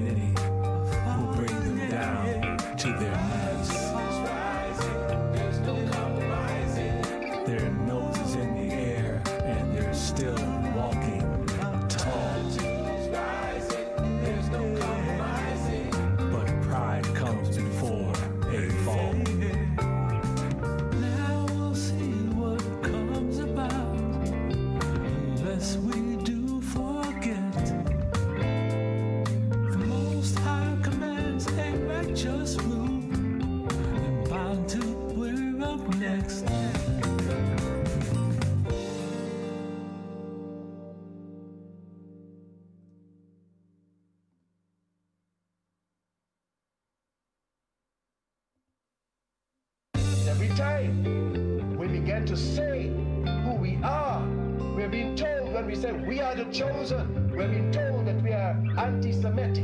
nitty will bring them down to their knees. Their noses in the air and they're still walking tall. But pride comes before a fall. Now we'll see what comes about, unless we do forget. The Most High commands a righteous rule, and bound to we're up next. Every time we begin to say who we are, we're being told when we say we are the chosen, we're being told that we are anti-Semitic,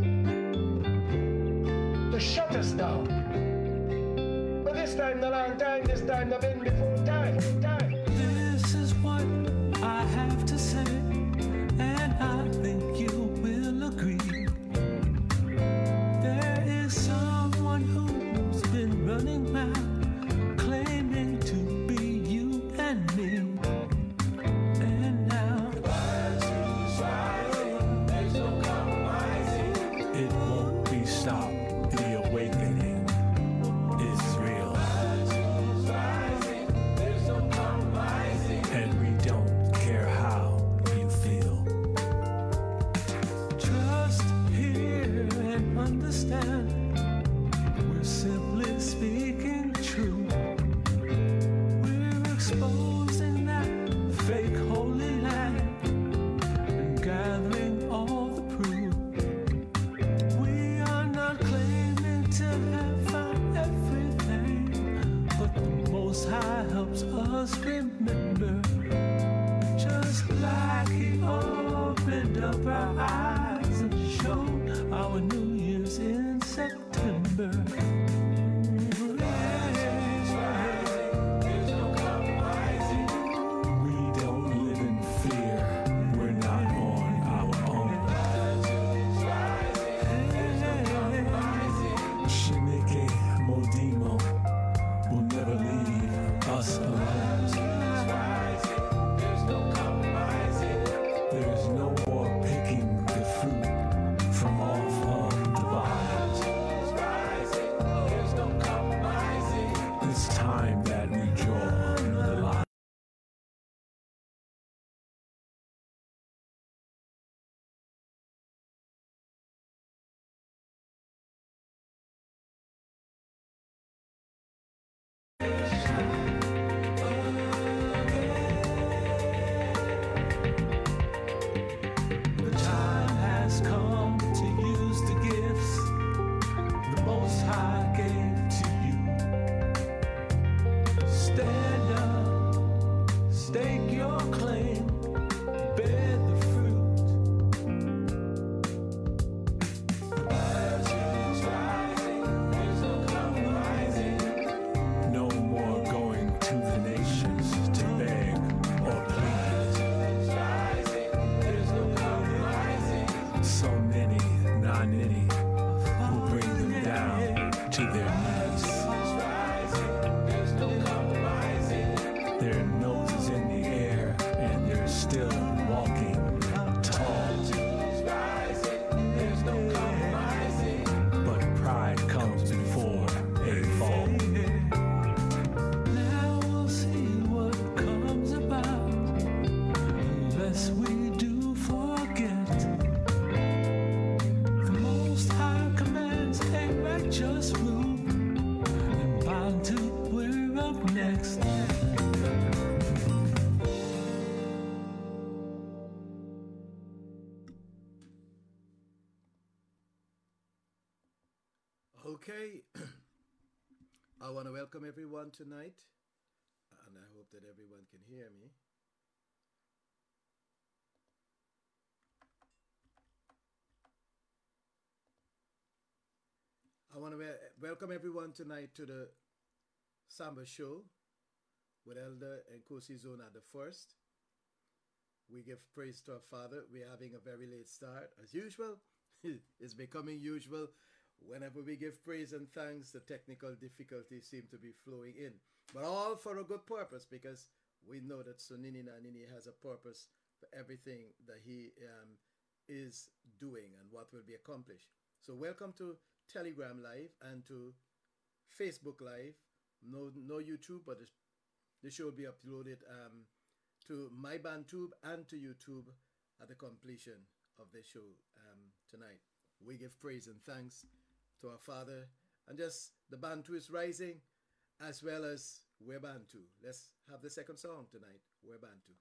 to shut us down. But this time, the long time, this time, the been before time. This is what I have to say, and I think you will agree. There is someone who's been running around, claiming to be you and me. And now It won't be stopped. The awakening is real. And we don't care how you feel. trust, hear, and understand. We're simply speaking true. We're exposing that fake holy land and gathering all the proof. We are not claiming to have found everything, but the Most High helps us remember. Just like He opened up our eyes and showed our New Year's in September. We don't live in fear. We're not on our own. Shinike Modimo will never leave us alone. There's no more picking the fruit from off of the vine. It's time that we draw the line. The time has come to use the gifts the Most High gave to you. Stand up, stake your claim, bear the fruit. No more going to the nations to beg or plead. So many, non-nitty will bring them down to their knees. Their noses in the air and they're still walking tall. But pride comes before a fall. Now we'll see what comes about, unless we do forget. The Most High commands a righteous rule, and bound to we're up next. Okay, I want to welcome everyone tonight, and I hope that everyone can hear me. I want to welcome everyone tonight to the Samba Show with Elder and Kosi Zona the first. We give praise to our Father. We're having a very late start, as usual. it's becoming usual. Whenever we give praise and thanks, the technical difficulties seem to be flowing in. But all for a good purpose, because we know that Sunini Nanini has a purpose for everything that he is doing and what will be accomplished. So welcome to Telegram Live and to Facebook Live. No YouTube, but the show will be uploaded to my BandTube and to YouTube at the completion of the show tonight. We give praise and thanks to our Father, and just the Bantu is rising, as well as we're Bantu. Let's have the second song tonight, We're Bantu.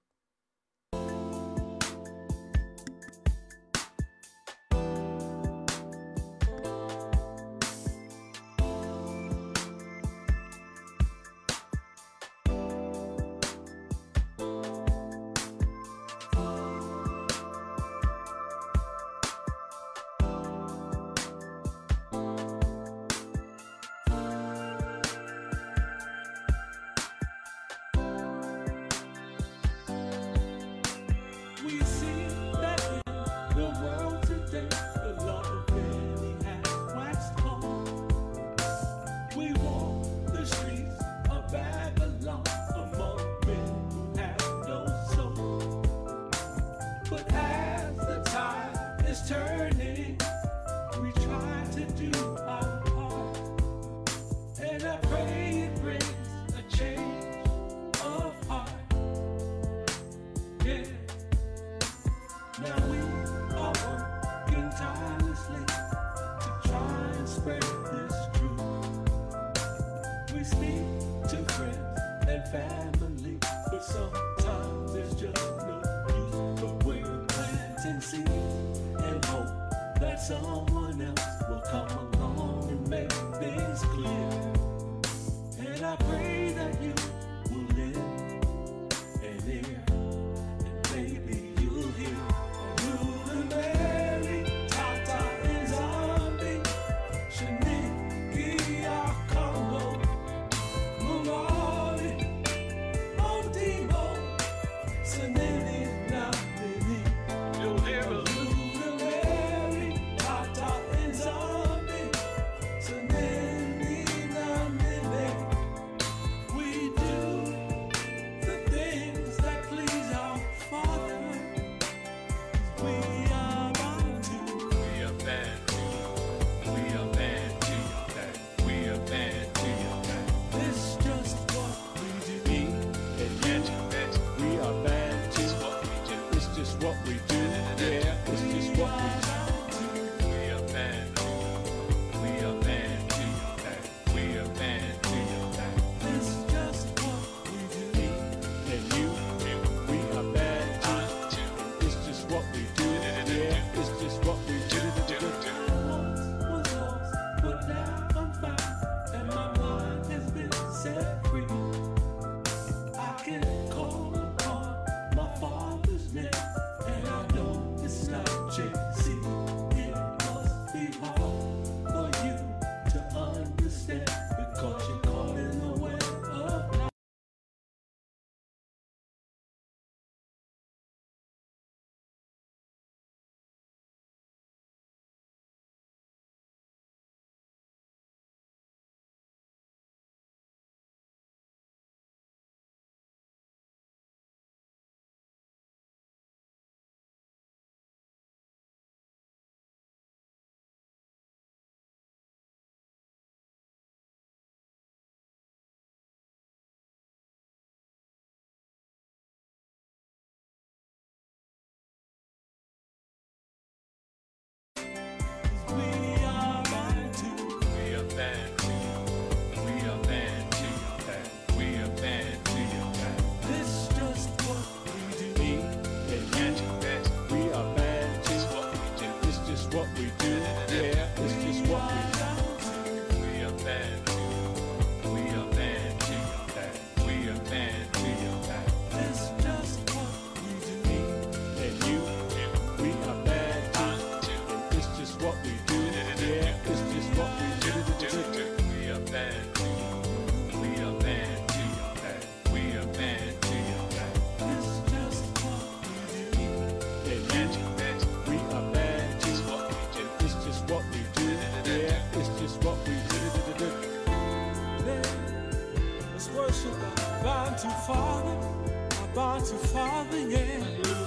Bow to Father, yeah.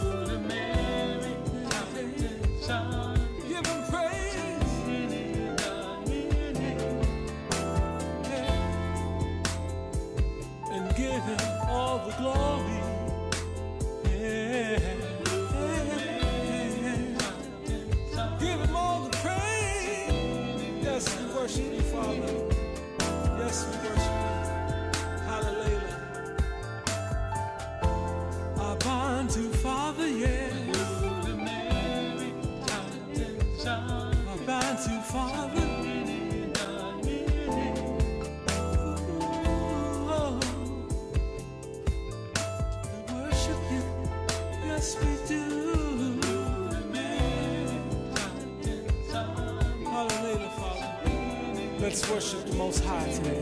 Give him praise. Yeah. And give him all the glory. Yeah. Give him all the praise. Yes, we worship you, Father. Yes, we worship you. Hallelujah. I bind to Father, yeah. I bind to Father. Oh, we worship you. Yes, we do. Hallelujah, Father. Let's worship the Most High today.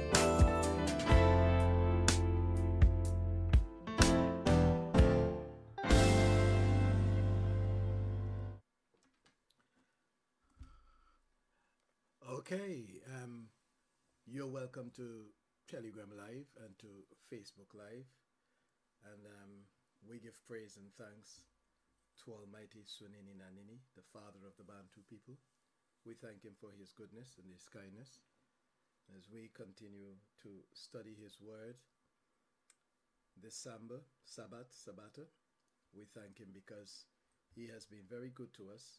Okay, you're welcome to Telegram Live and to Facebook Live, and we give praise and thanks to Almighty Sunini Nanini, the Father of the Bantu people. We thank him for his goodness and his kindness as we continue to study his word this Sabbath. We thank him because he has been very good to us.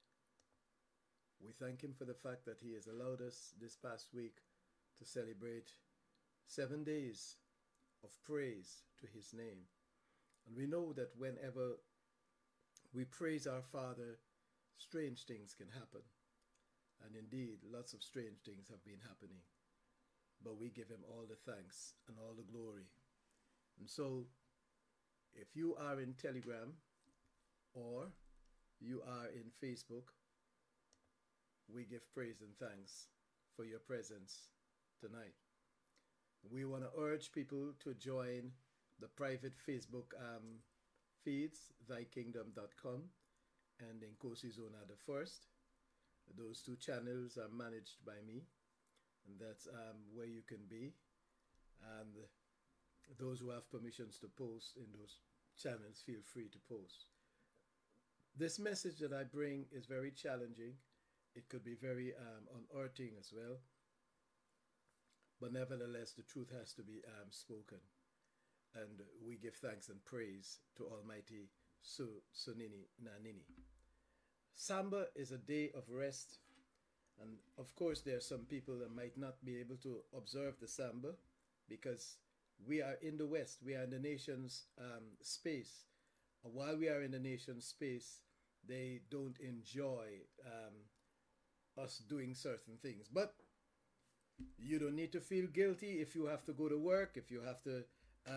We thank him for the fact that he has allowed us this past week to celebrate 7 days of praise to his name. And we know that whenever we praise our Father, strange things can happen. And indeed, lots of strange things have been happening. But we give him all the thanks and all the glory. And so, if you are in Telegram or you are in Facebook, we give praise and thanks for your presence tonight. We want to urge people to join the private Facebook feeds, thykingdom.com and Nkosi Zona the First. Those two channels are managed by me, and that's where you can be. And those who have permissions to post in those channels, feel free to post. This message that I bring is very challenging. It could be very unearthing as well. But nevertheless, the truth has to be spoken. And we give thanks and praise to Almighty Sunini Nanini. Samba is a day of rest. And of course, there are some people that might not be able to observe the Samba because we are in the West. We are in the nation's space. And while we are in the nation's space, they don't enjoy us doing certain things. But you don't need to feel guilty if you have to go to work, if you have to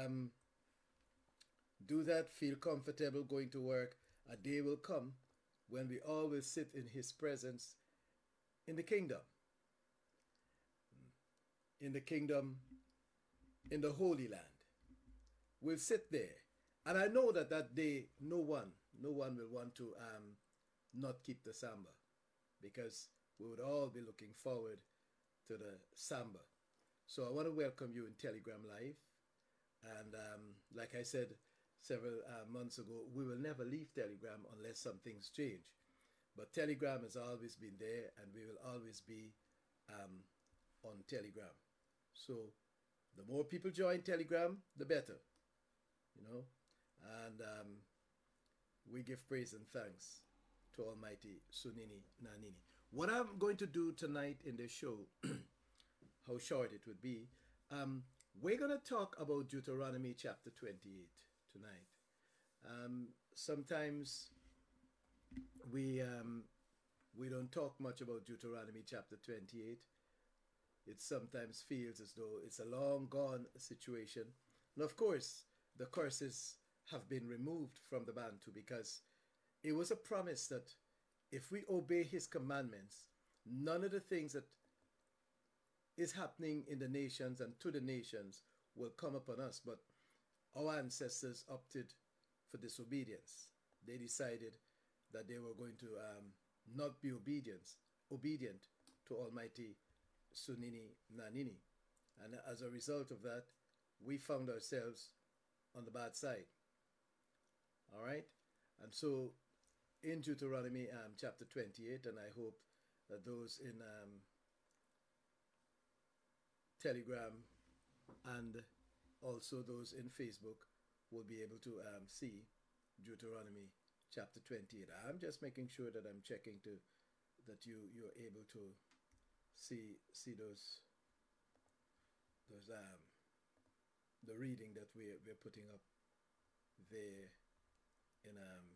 do that, feel comfortable going to work. A day will come when we all will sit in his presence in the kingdom. In the kingdom, in the Holy Land. We'll sit there. And I know that that day, no one will want to not keep the Samba, because we would all be looking forward to the Samba. So I want to welcome you in Telegram Live. And like I said several months ago, we will never leave Telegram unless some things change. But Telegram has always been there, and we will always be on Telegram. So the more people join Telegram, the better, you know. And we give praise and thanks to Almighty Sunini Nanini. What I'm going to do tonight in this show, how short it would be, we're going to talk about Deuteronomy chapter 28 tonight. Sometimes we don't talk much about Deuteronomy chapter 28. It sometimes feels as though it's a long gone situation. And of course, the curses have been removed from the Bantu, because it was a promise that if we obey his commandments, none of the things that is happening in the nations and to the nations will come upon us. But our ancestors opted for disobedience. They decided that they were going to not be obedient to Almighty Sunini Nanini. And as a result of that, we found ourselves on the bad side. All right? And so in Deuteronomy chapter 28, and I hope that those in Telegram and also those in Facebook will be able to see Deuteronomy chapter 28. I'm just making sure that I'm checking to that you're able to see those the reading that we're putting up there in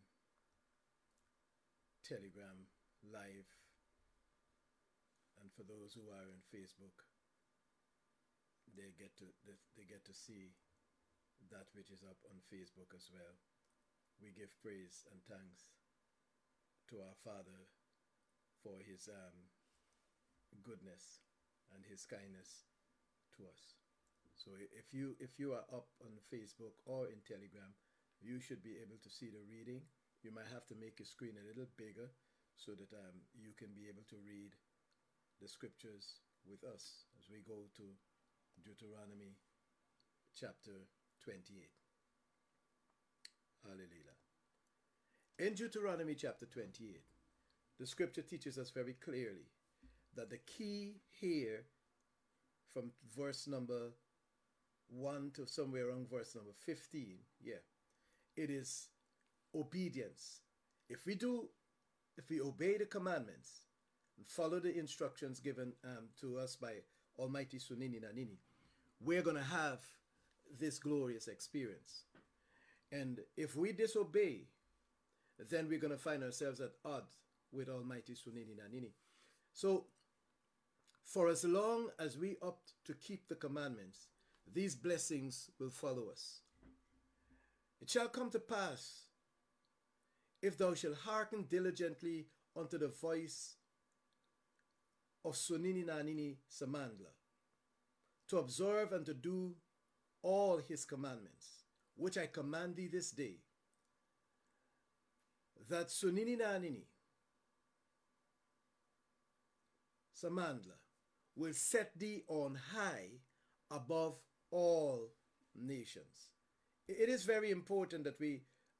Telegram live, and for those who are in Facebook, they get to see that which is up on Facebook as well. We give praise and thanks to our Father for his goodness and his kindness to us. So if you are up on Facebook or in Telegram, you should be able to see the reading. You might have to make your screen a little bigger so that you can be able to read the scriptures with us as we go to Deuteronomy chapter 28. Hallelujah. In Deuteronomy chapter 28, the scripture teaches us very clearly that the key here from verse number 1 to somewhere around verse number 15, it is obedience. If we obey the commandments and follow the instructions given to us by Almighty Sunini Nanini, we're going to have this glorious experience. And if we disobey, then we're going to find ourselves at odds with Almighty Sunini Nanini. So, for as long as we opt to keep the commandments, these blessings will follow us. It shall come to pass, if thou shalt hearken diligently unto the voice of Sunini Nanini Samandla, to observe and to do all his commandments, which I command thee this day, that Sunini Nanini Samandla will set thee on high above all nations. It is very important that we,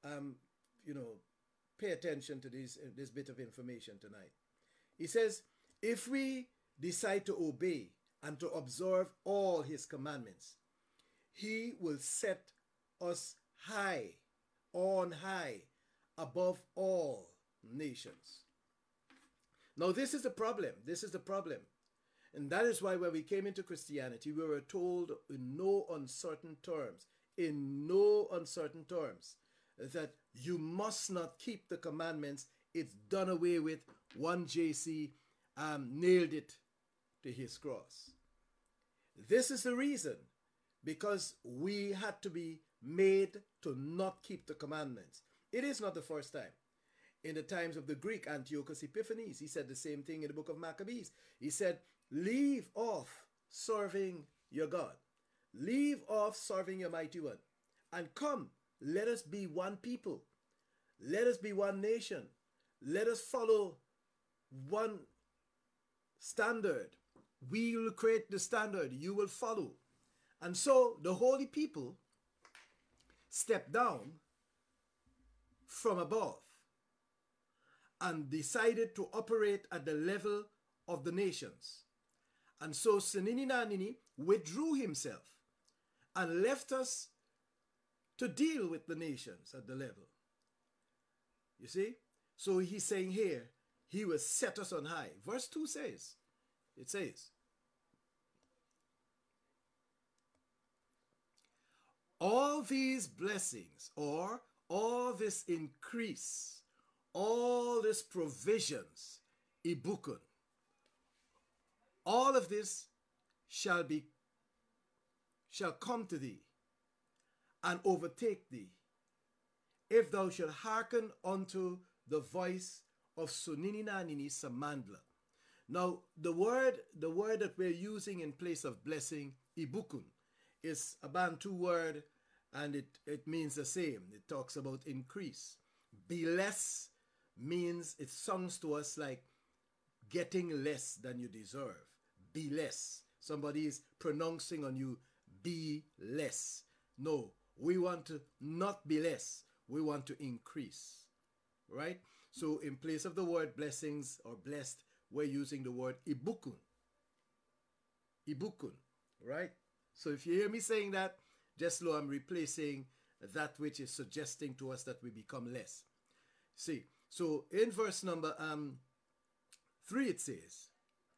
pay attention to this bit of information tonight. He says, if we decide to obey and to observe all his commandments, he will set us high, on high, above all nations. Now, this is the problem. This is the problem. And that is why when we came into Christianity, we were told in no uncertain terms, that you must not keep the commandments. It's done away with. One JC nailed it to his cross. This is the reason, because we had to be made to not keep the commandments. It is not the first time. In the times of the Greek Antiochus Epiphanes, he said the same thing in the book of Maccabees. He said, leave off serving your God. Leave off serving your mighty one. And come, let us be one people. Let us be one nation. Let us follow one standard. We will create the standard. You will follow. And so the holy people stepped down from above and decided to operate at the level of the nations. And so Sunini Nanini withdrew himself and left us to deal with the nations at the level. You see? So he's saying here, he will set us on high. Verse 2 says, it says, all these blessings, or all this increase, all these provisions, ibukun, all of this shall come to thee and overtake thee, if thou shalt hearken unto the voice of Sunini Nanini Samandla. Now, the word that we're using in place of blessing, ibukun, is a Bantu word, and it means the same. It talks about increase. Be less means, it sounds to us like getting less than you deserve. Be less. Somebody is pronouncing on you, be less. No, We want to not be less. We want to increase. Right? So in place of the word blessings or blessed, we're using the word ibukun. Ibukun. Right? So if you hear me saying that, just know I'm replacing that which is suggesting to us that we become less. See, so in verse number 3 it says,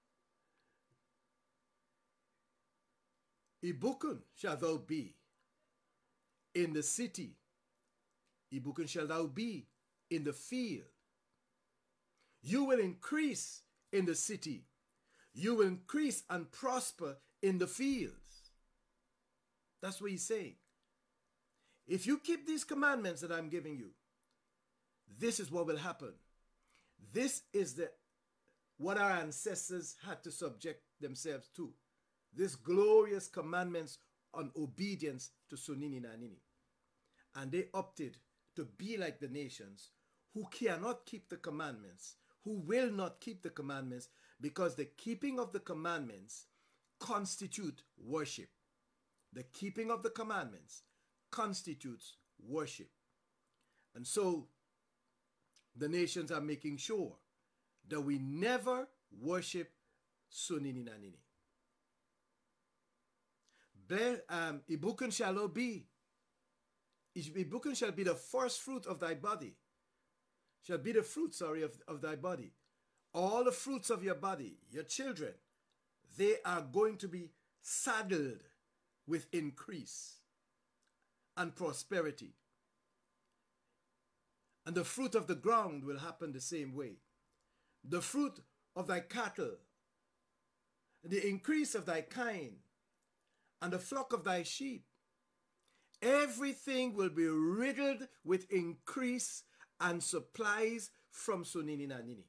Ibukun shall thou be in the city. Ibukun shall thou be in the field. You will increase in the city. You will increase and prosper in the fields. That's what he's saying. If you keep these commandments that I'm giving you, this is what will happen. This is what our ancestors had to subject themselves to. This glorious commandments on obedience to Sunini Nanini. And they opted to be like the nations who cannot keep the commandments, who will not keep the commandments, because the keeping of the commandments constitute worship. The keeping of the commandments constitutes worship. And so the nations are making sure that we never worship Sunini Nanini. Ibukun shall be. Ibukun shall be the first fruit of thy body. Shall be the fruit, of thy body. All the fruits of your body, your children, they are going to be saddled with increase and prosperity. And the fruit of the ground will happen the same way. The fruit of thy cattle, the increase of thy kine, and the flock of thy sheep, everything will be riddled with increase and supplies from Sunini Nanini.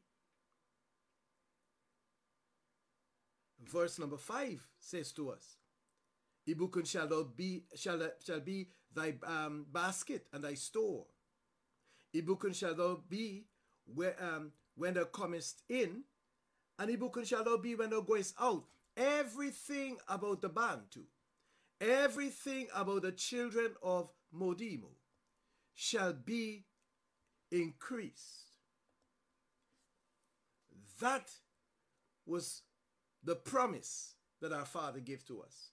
Verse number 5 says to us, Ibukun shall be thy basket and thy store. Ibukun shall thou be when thou comest in, and Ibukun shall thou be when thou goest out. Everything about the Bantu, everything about the children of Modimo shall be increased. That was the promise that our Father gave to us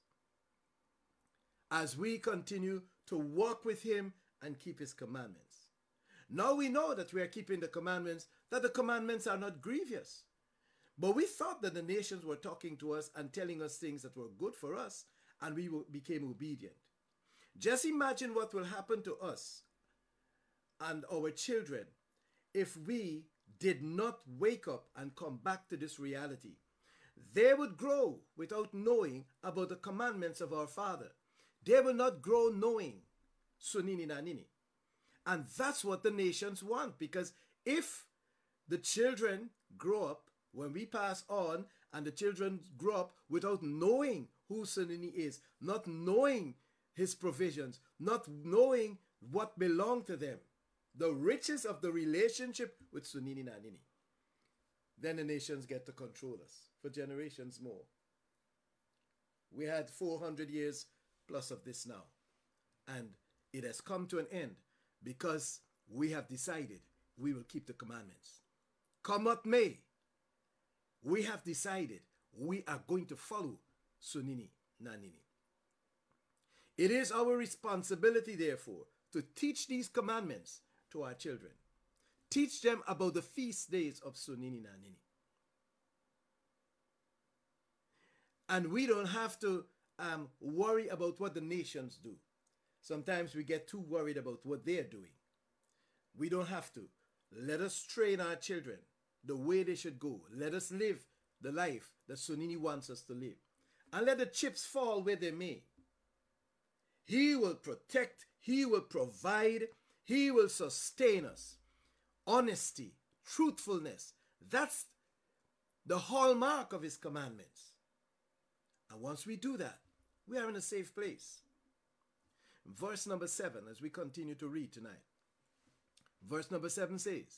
as we continue to walk with him and keep his commandments. Now we know that we are keeping the commandments, that the commandments are not grievous. But we thought that the nations were talking to us and telling us things that were good for us, and we became obedient. Just imagine what will happen to us and our children if we did not wake up and come back to this reality. They would grow without knowing about the commandments of our Father. They will not grow knowing Sunini Nanini. And that's what the nations want, because if the children grow up, when we pass on and the children grow up without knowing who Sunini is, not knowing his provisions, not knowing what belonged to them, the riches of the relationship with Sunini Nanini, then the nations get to control us for generations more. We had 400 years plus of this now, and it has come to an end because we have decided we will keep the commandments. Come what may, we have decided we are going to follow Sunini Nanini. It is our responsibility, therefore, to teach these commandments to our children. Teach them about the feast days of Sunini Nanini. And we don't have to worry about what the nations do. Sometimes we get too worried about what they're doing. We don't have to. Let us train our children the way they should go. Let us live the life that Sunini wants us to live. And let the chips fall where they may. He will protect, he will provide, he will sustain us. Honesty, truthfulness, that's the hallmark of his commandments. And once we do that, we are in a safe place. Verse number 7, as we continue to read tonight. Verse number 7 says,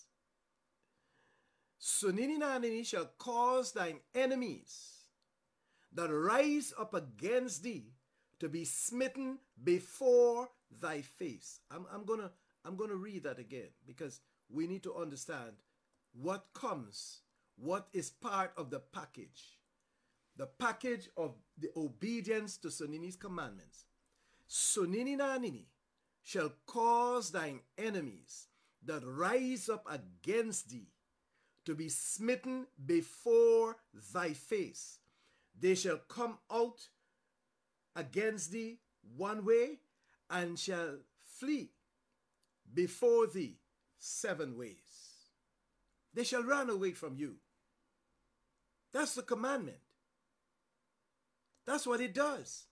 Sunini Nanini shall cause thine enemies that rise up against thee to be smitten before thy face. I'm gonna read that again because we need to understand what comes, what is part of the package. The package of the obedience to Sunini's commandments. Sunini na nini shall cause thine enemies that rise up against thee to be smitten before thy face. They shall come out against thee one way and shall flee before thee 7 ways. They shall run away from you. That's the commandment. That's what it does.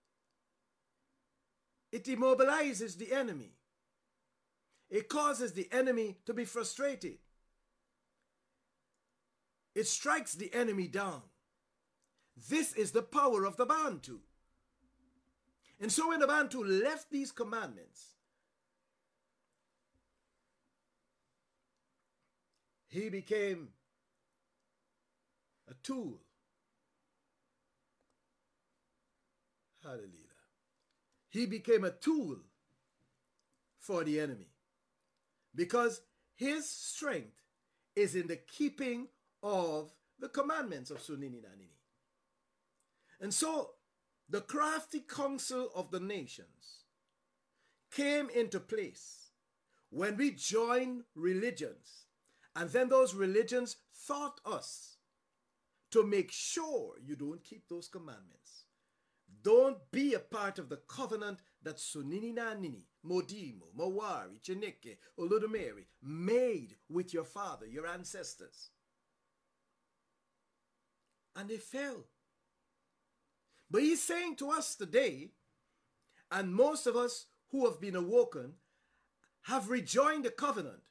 It immobilizes the enemy. It causes the enemy to be frustrated. It strikes the enemy down. This is the power of the Bantu. And so when the Bantu left these commandments, he became a tool. Hallelujah. He became a tool for the enemy because his strength is in the keeping of the commandments of Sunini Nanini. And so the crafty counsel of the nations came into place when we joined religions, and then those religions taught us to make sure you don't keep those commandments. Don't be a part of the covenant that Sunini Nanini, Modimo, Mawari, Chineke, Olodumare made with your father, your ancestors. And they fell. But he's saying to us today, and most of us who have been awoken have rejoined the covenant.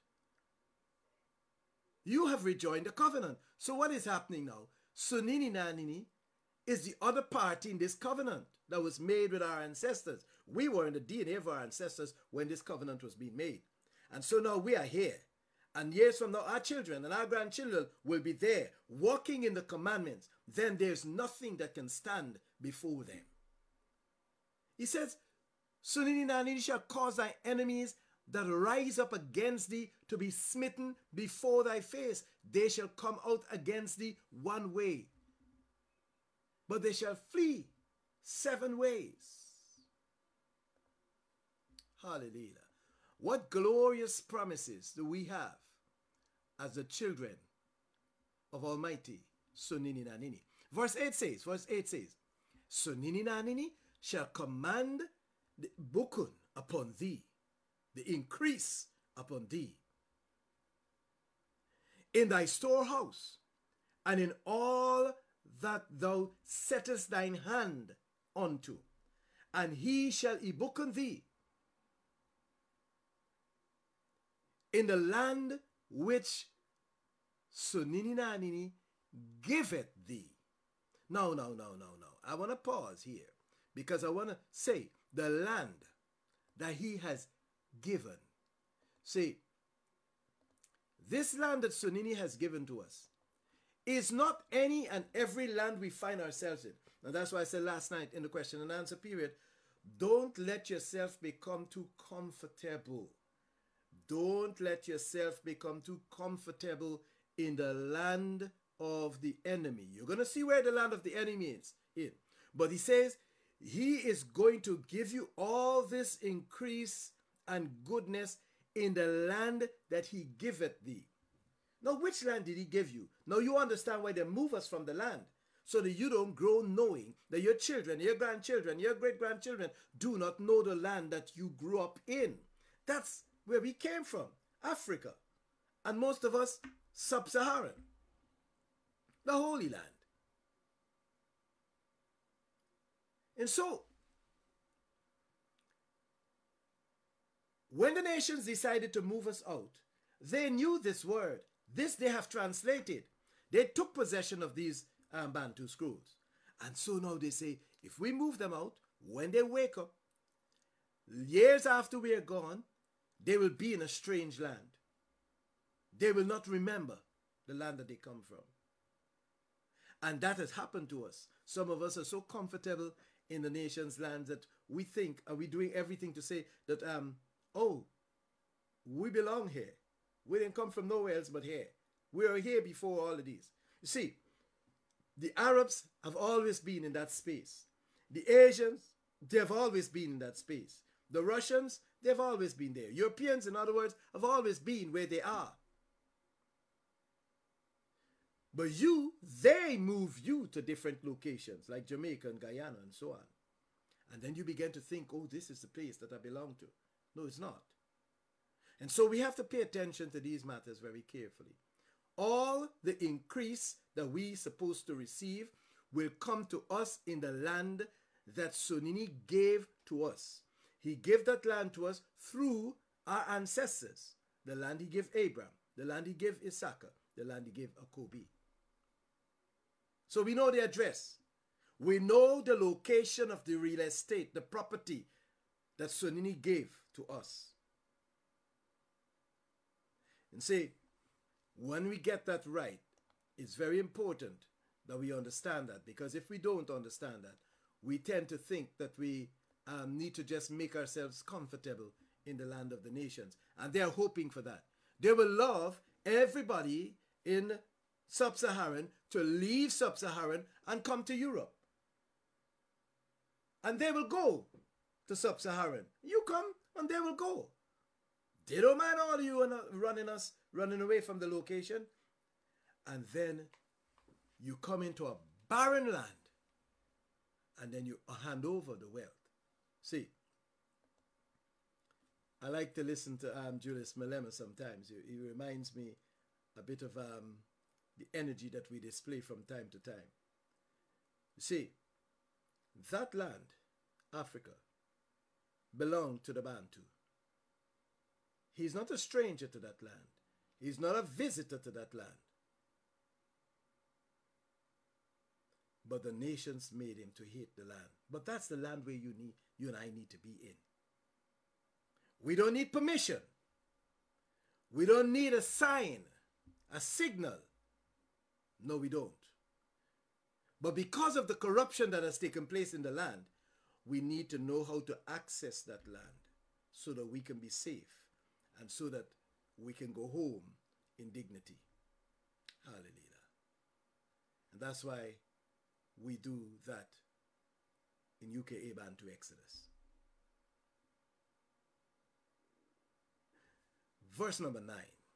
You have rejoined the covenant. So what is happening now? Sunini Nanini is the other party in this covenant that was made with our ancestors. We were in the DNA of our ancestors when this covenant was being made. And so now we are here. And years from now, our children and our grandchildren will be there, walking in the commandments. Then there's nothing that can stand before them. He says, Sunini Nanini shall cause thy enemies that rise up against thee to be smitten before thy face. They shall come out against thee one way, but they shall flee 7 ways. Hallelujah. What glorious promises do we have as the children of Almighty Sunini Nanini. Verse 8 says, Sunini Nanini shall command the bukun upon thee, the increase upon thee, in thy storehouse, and in all that thou settest thine hand unto, and he shall ibukun thee in the land which Sunini Nanini giveth thee. No. I want to pause here because I want to say the land that he has given. See, this land that Sunini has given to us is not any and every land we find ourselves in. And that's why I said last night in the question and answer period, don't let yourself become too comfortable. Don't let yourself become too comfortable in the land of the enemy. You're going to see where the land of the enemy is in. But he says he is going to give you all this increase and goodness in the land that he giveth thee. Now, which land did he give you? Now you understand why they move us from the land, so that you don't grow knowing that your children, your grandchildren, your great-grandchildren do not know the land that you grew up in. That's where we came from, Africa. And most of us, sub-Saharan, the Holy Land. And so, when the nations decided to move us out, they knew this word. This they have translated. They took possession of these Bantu scrolls. And so now they say, if we move them out, when they wake up, years after we are gone, they will be in a strange land. They will not remember the land that they come from. And that has happened to us. Some of us are so comfortable in the nation's lands that we think, are we doing everything to say that, oh, we belong here. We didn't come from nowhere else but here. We are here before all of these. You see, the Arabs have always been in that space. The Asians, they've always been in that space. The Russians, they've always been there. Europeans, in other words, have always been where they are. But they move you to different locations, like Jamaica and Guyana and so on. And then you begin to think, oh, this is the place that I belong to. No, it's not. And so we have to pay attention to these matters very carefully. All the increase that we supposed to receive will come to us in the land that Sonini gave to us. He gave that land to us through our ancestors. The land he gave Abraham, the land he gave Issachar, the land he gave Jacobi. So we know the address. We know the location of the real estate, the property that Sonini gave to us. And see, when we get that right, it's very important that we understand that, because if we don't understand that, we tend to think that we need to just make ourselves comfortable in the land of the nations. And they are hoping for that. They will love everybody in Sub-Saharan to leave Sub-Saharan and come to Europe. And they will go to Sub-Saharan. You come and they will go. They don't mind all of you running away from the location. And then you come into a barren land. And then you hand over the wealth. See, I like to listen to Julius Malema sometimes. He reminds me a bit of the energy that we display from time to time. You see, that land, Africa, belonged to the Bantu. He's not a stranger to that land. He's not a visitor to that land. But the nations made him to hate the land. But that's the land where you and I need to be in. We don't need permission. We don't need a sign, a signal. No, we don't. But because of the corruption that has taken place in the land, we need to know how to access that land so that we can be safe and so that we can go home in dignity. Hallelujah. And that's why we do that in UKA Bantu Exodus. Verse number 9.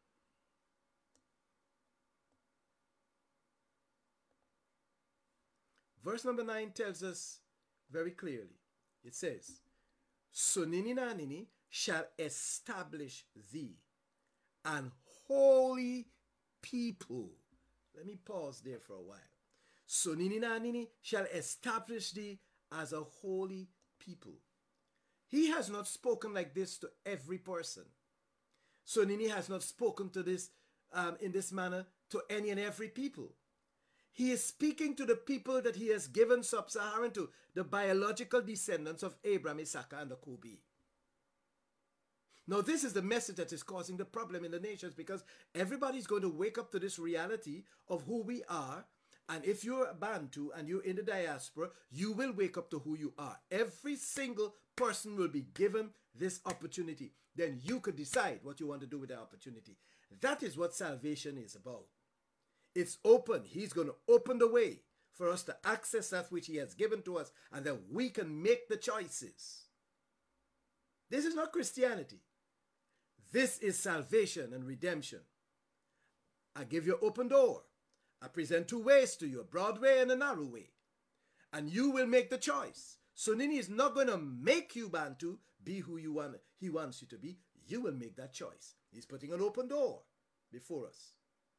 Verse number 9 tells us very clearly. It says, Sonini Nanini shall establish thee an holy people. Let me pause there for a while. Sonini Nanini shall establish thee as a holy people. He has not spoken like this to every person. Sonini has not spoken to this in this manner to any and every people. He is speaking to the people that he has given Sub-Saharan to, the biological descendants of Abraham, Issachar, and Jacobi. Now, this is the message that is causing the problem in the nations, because everybody's going to wake up to this reality of who we are. And if you're a Bantu and you're in the diaspora, you will wake up to who you are. Every single person will be given this opportunity. Then you could decide what you want to do with the opportunity. That is what salvation is about. It's open. He's going to open the way for us to access that which he has given to us, and then we can make the choices. This is not Christianity. This is salvation and redemption. I give you an open door. I present two ways to you, a broad way and a narrow way. And you will make the choice. Sonini is not going to make you Bantu be who he wants you to be. You will make that choice. He's putting an open door before us.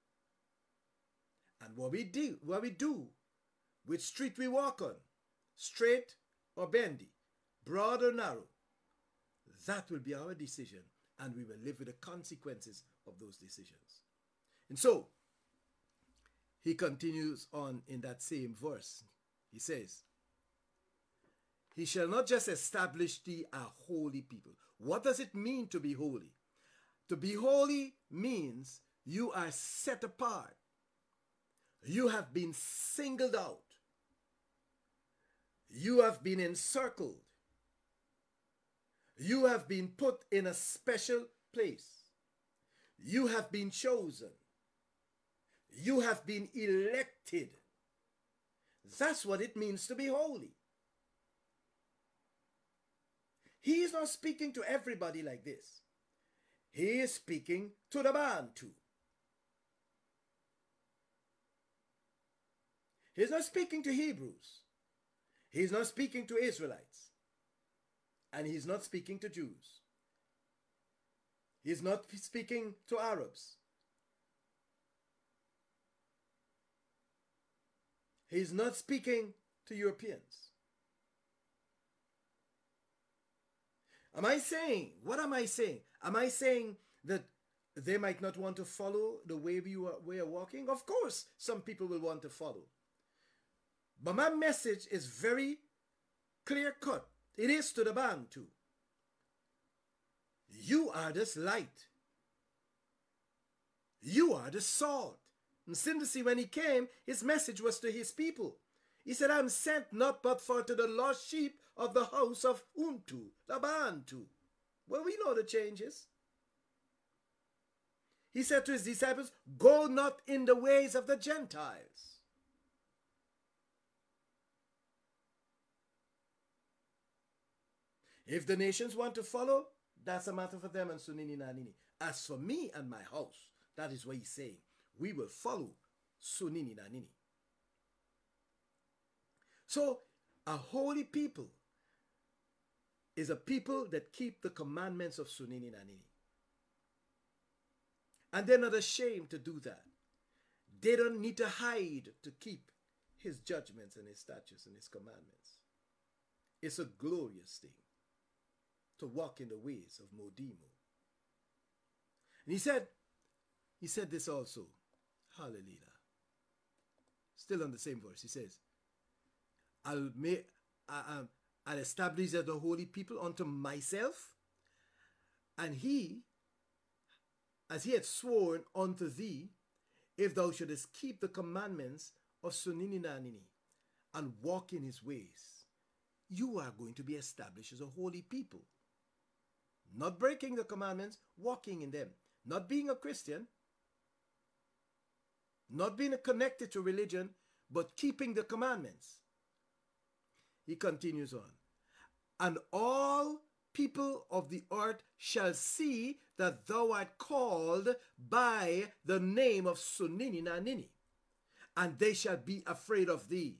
And what we do, which street we walk on, straight or bendy, broad or narrow, that will be our decision, and we will live with the consequences of those decisions. And so, he continues on in that same verse. He says, he shall not just establish thee a holy people. What does it mean to be holy? To be holy means you are set apart. You have been singled out. You have been encircled. You have been put in a special place. You have been chosen. You have been elected. That's what it means to be holy. He is not speaking to everybody like this. He is speaking to the Bantu. He's not speaking to Hebrews. He's not speaking to Israelites. And he's not speaking to Jews. He's not speaking to Arabs. He's not speaking to Europeans. What am I saying? Am I saying that they might not want to follow the way we are walking? Of course, some people will want to follow. But my message is very clear cut. It is to the Bantu. You are this light. You are the salt. And Sindisi, when he came, his message was to his people. He said, I'm sent not but for to the lost sheep of the house of Untu, the Bantu. Well, we know the changes. He said to his disciples, go not in the ways of the Gentiles. If the nations want to follow, that's a matter for them and Sunini Nanini. As for me and my house, that is what he's saying. We will follow Sunini Nanini. So, a holy people is a people that keep the commandments of Sunini Nanini. And they're not ashamed to do that. They don't need to hide to keep his judgments and his statutes and his commandments. It's a glorious thing to walk in the ways of Modimo. And he said this also. Hallelujah. Still on the same verse. He says, I'll establish as the holy people unto myself, and he, as he had sworn unto thee, if thou shouldest keep the commandments of Sunini Nanini and walk in his ways, you are going to be established as a holy people. Not breaking the commandments, walking in them. Not being a Christian, not being connected to religion, but keeping the commandments. He continues on. And all people of the earth shall see that thou art called by the name of Sunini Nanini, and they shall be afraid of thee.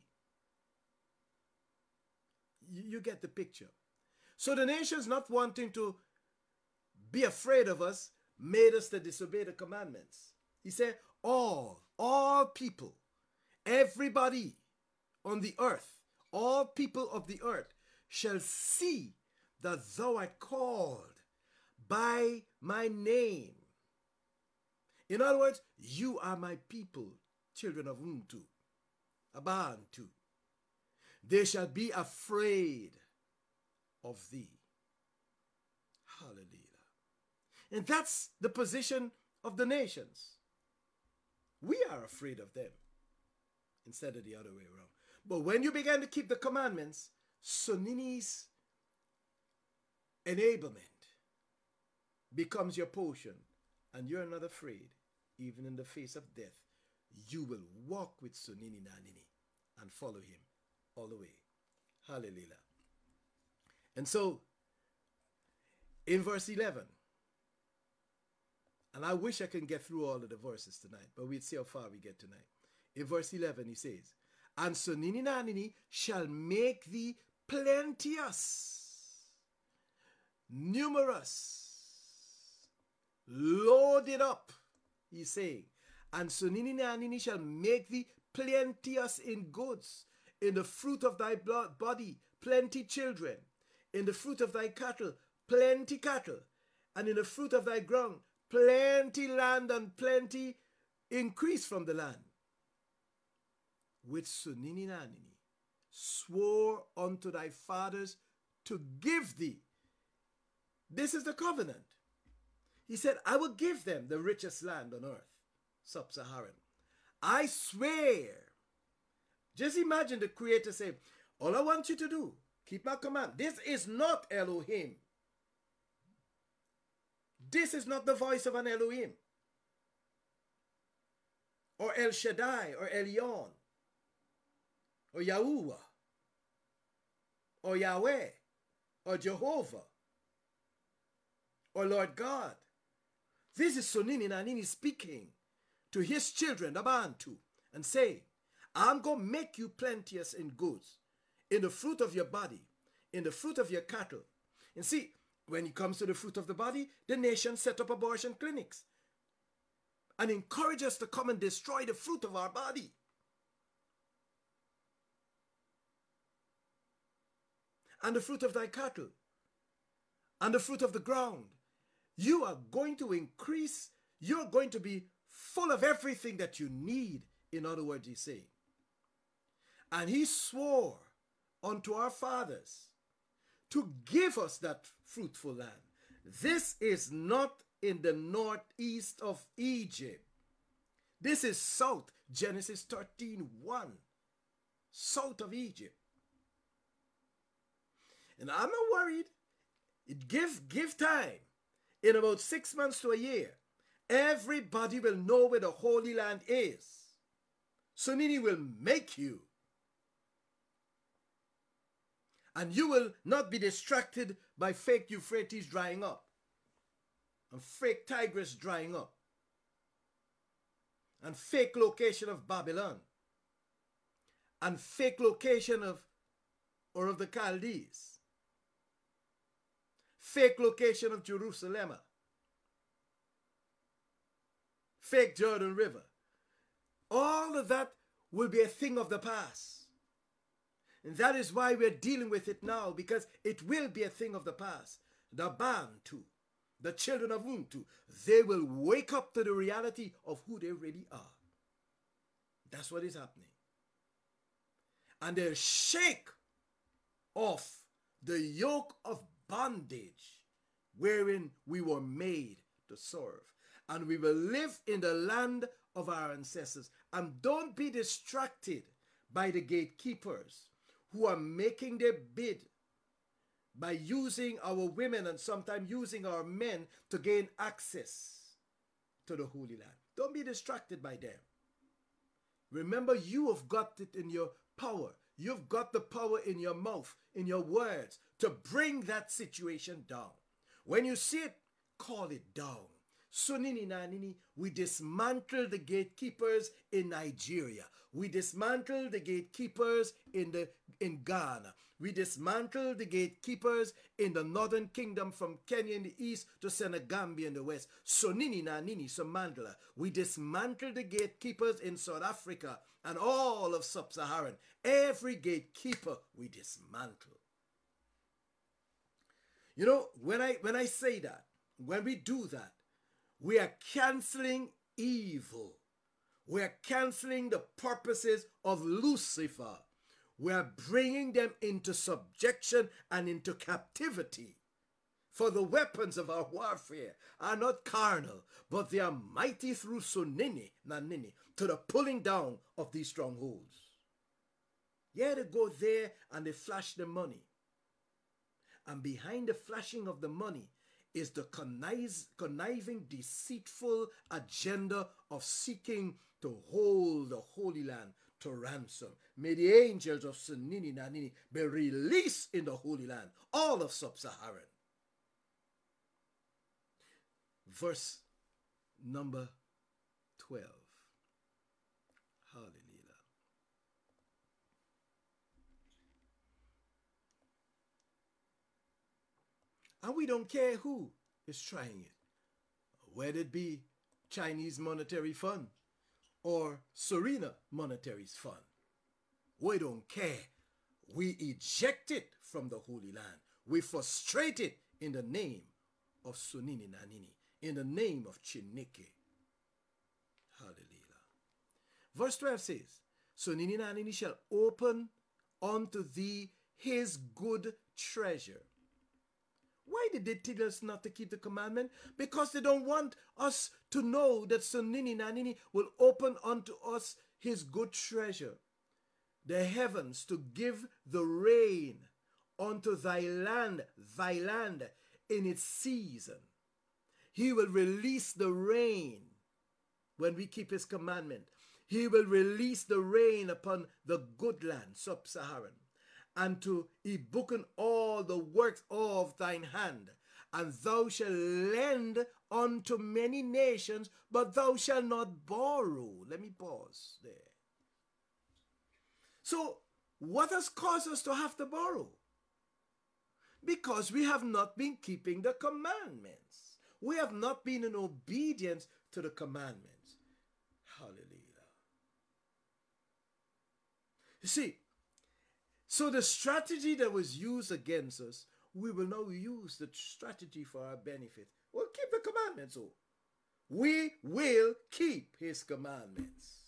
You get the picture. So the nations not wanting to be afraid of us made us to disobey the commandments. He said, all people, everybody on the earth, all people of the earth shall see that thou art called by my name. In other words, you are my people, children of Untu, Abantu. They shall be afraid of thee. Hallelujah. And that's the position of the nations. We are afraid of them instead of the other way around. But when you begin to keep the commandments, Sunini's enablement becomes your portion, and you're not afraid, even in the face of death. You will walk with Sunini Nanini and follow him all the way. Hallelujah. And so, in verse 11, and I wish I can get through all of the verses tonight, but we'll see how far we get tonight. In verse 11, he says, and Sunini Nanini shall make thee plenteous, numerous, loaded up, he's saying. And Sunini Nanini shall make thee plenteous in goods, in the fruit of thy body, plenty children, in the fruit of thy cattle, plenty cattle, and in the fruit of thy ground, plenty land and plenty increase from the land. Which Sunini Nanini swore unto thy fathers to give thee. This is the covenant. He said, I will give them the richest land on earth, sub-Saharan. I swear. Just imagine the Creator saying, All I want you to do, keep my command. This is not Elohim. This is not the voice of an Elohim, or El Shaddai, or Elyon, or Yahuwah, or Yahweh, or Jehovah, or Lord God. This is Sonini Nanini speaking to his children, the Bantu, and saying, I'm going to make you plenteous in goods, in the fruit of your body, in the fruit of your cattle. And see, when it comes to the fruit of the body, the nation set up abortion clinics and encourage us to come and destroy the fruit of our body. And the fruit of thy cattle, and the fruit of the ground. You are going to increase, you're going to be full of everything that you need, in other words, he's saying. And he swore unto our fathers to give us that fruitful land. This is not in the northeast of Egypt. This is south, Genesis 13:1, south of Egypt. And I'm not worried. Give time. In about 6 months to a year, everybody will know where the Holy Land is. Sonini will make you. And you will not be distracted by fake Euphrates drying up, and fake Tigris drying up, and fake location of Babylon, and fake location of the Chaldees, fake location of Jerusalem, fake Jordan River. All of that will be a thing of the past. And that is why we're dealing with it now, because it will be a thing of the past. The Bantu, the children of Untu, they will wake up to the reality of who they really are. That's what is happening. And they'll shake off the yoke of bondage wherein we were made to serve. And we will live in the land of our ancestors. And don't be distracted by the gatekeepers who are making their bid by using our women and sometimes using our men to gain access to the Holy Land. Don't be distracted by them. Remember, you have got it in your power. You've got the power in your mouth, in your words, to bring that situation down. When you see it, call it down. Sonini Nanini, we dismantle the gatekeepers in Nigeria. We dismantle the gatekeepers in Ghana. We dismantle the gatekeepers in the northern kingdom from Kenya in the east to Senegambia in the west. Sonini Nanini Somandla. We dismantle the gatekeepers in South Africa and all of sub-Saharan. Every gatekeeper we dismantle. You know, when I say that, when we do that, we are canceling evil. We are canceling the purposes of Lucifer. We are bringing them into subjection and into captivity. For the weapons of our warfare are not carnal, but they are mighty through Sonini Nanini to the pulling down of these strongholds. Yeah, they go there and they flash the money. And behind the flashing of the money is the conniving, deceitful agenda of seeking to hold the Holy Land to ransom. May the angels of Sonini Nanini be released in the Holy Land, all of sub-Saharan. Verse number 12. Hallelujah. And we don't care who is trying it, whether it be Chinese Monetary Fund or Serena Monetary Fund. We don't care. We eject it from the Holy Land. We frustrate it in the name of Sonini Nanini, in the name of Chineke. Hallelujah. Verse 12 says, Sonini Nanini shall open unto thee his good treasure. Why did they tell us not to keep the commandment? Because they don't want us to know that Sonini Nanini will open unto us his good treasure. the heavens to give the rain unto thy land in its season. He will release the rain when we keep his commandment. He will release the rain upon the good land, sub-Saharan, and to booken all the works of thine hand. And thou shalt lend unto many nations, but thou shalt not borrow. Let me pause there. So, what has caused us to have to borrow? Because we have not been keeping the commandments. We have not been in obedience to the commandments. Hallelujah. You see, so the strategy that was used against us, we will now use the strategy for our benefit. We'll keep the commandments. Oh, we will keep his commandments.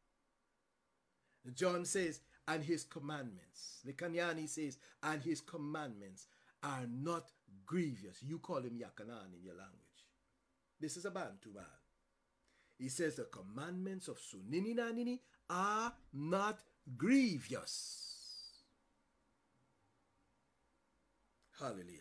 John says, and his commandments. The Kenyani says, and his commandments are not grievous. You call him Yakanan in your language. This is a Bantu man. He says the commandments of Sunini Nanini are not grievous. Hallelujah.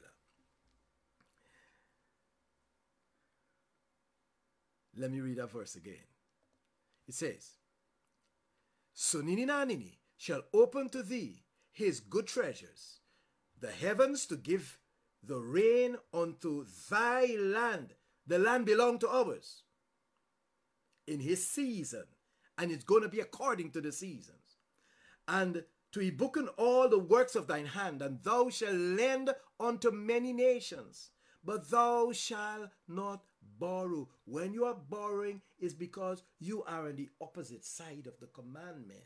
Let me read that verse again. It says, Sunini Nanini shall open to thee his good treasures, the heavens to give the rain unto thy land. The land belonged to ours in his season, and it's going to be according to the seasons. And to booken all the works of thine hand, and thou shalt lend unto many nations, but thou shalt not borrow. When you are borrowing, is because you are on the opposite side of the commandments.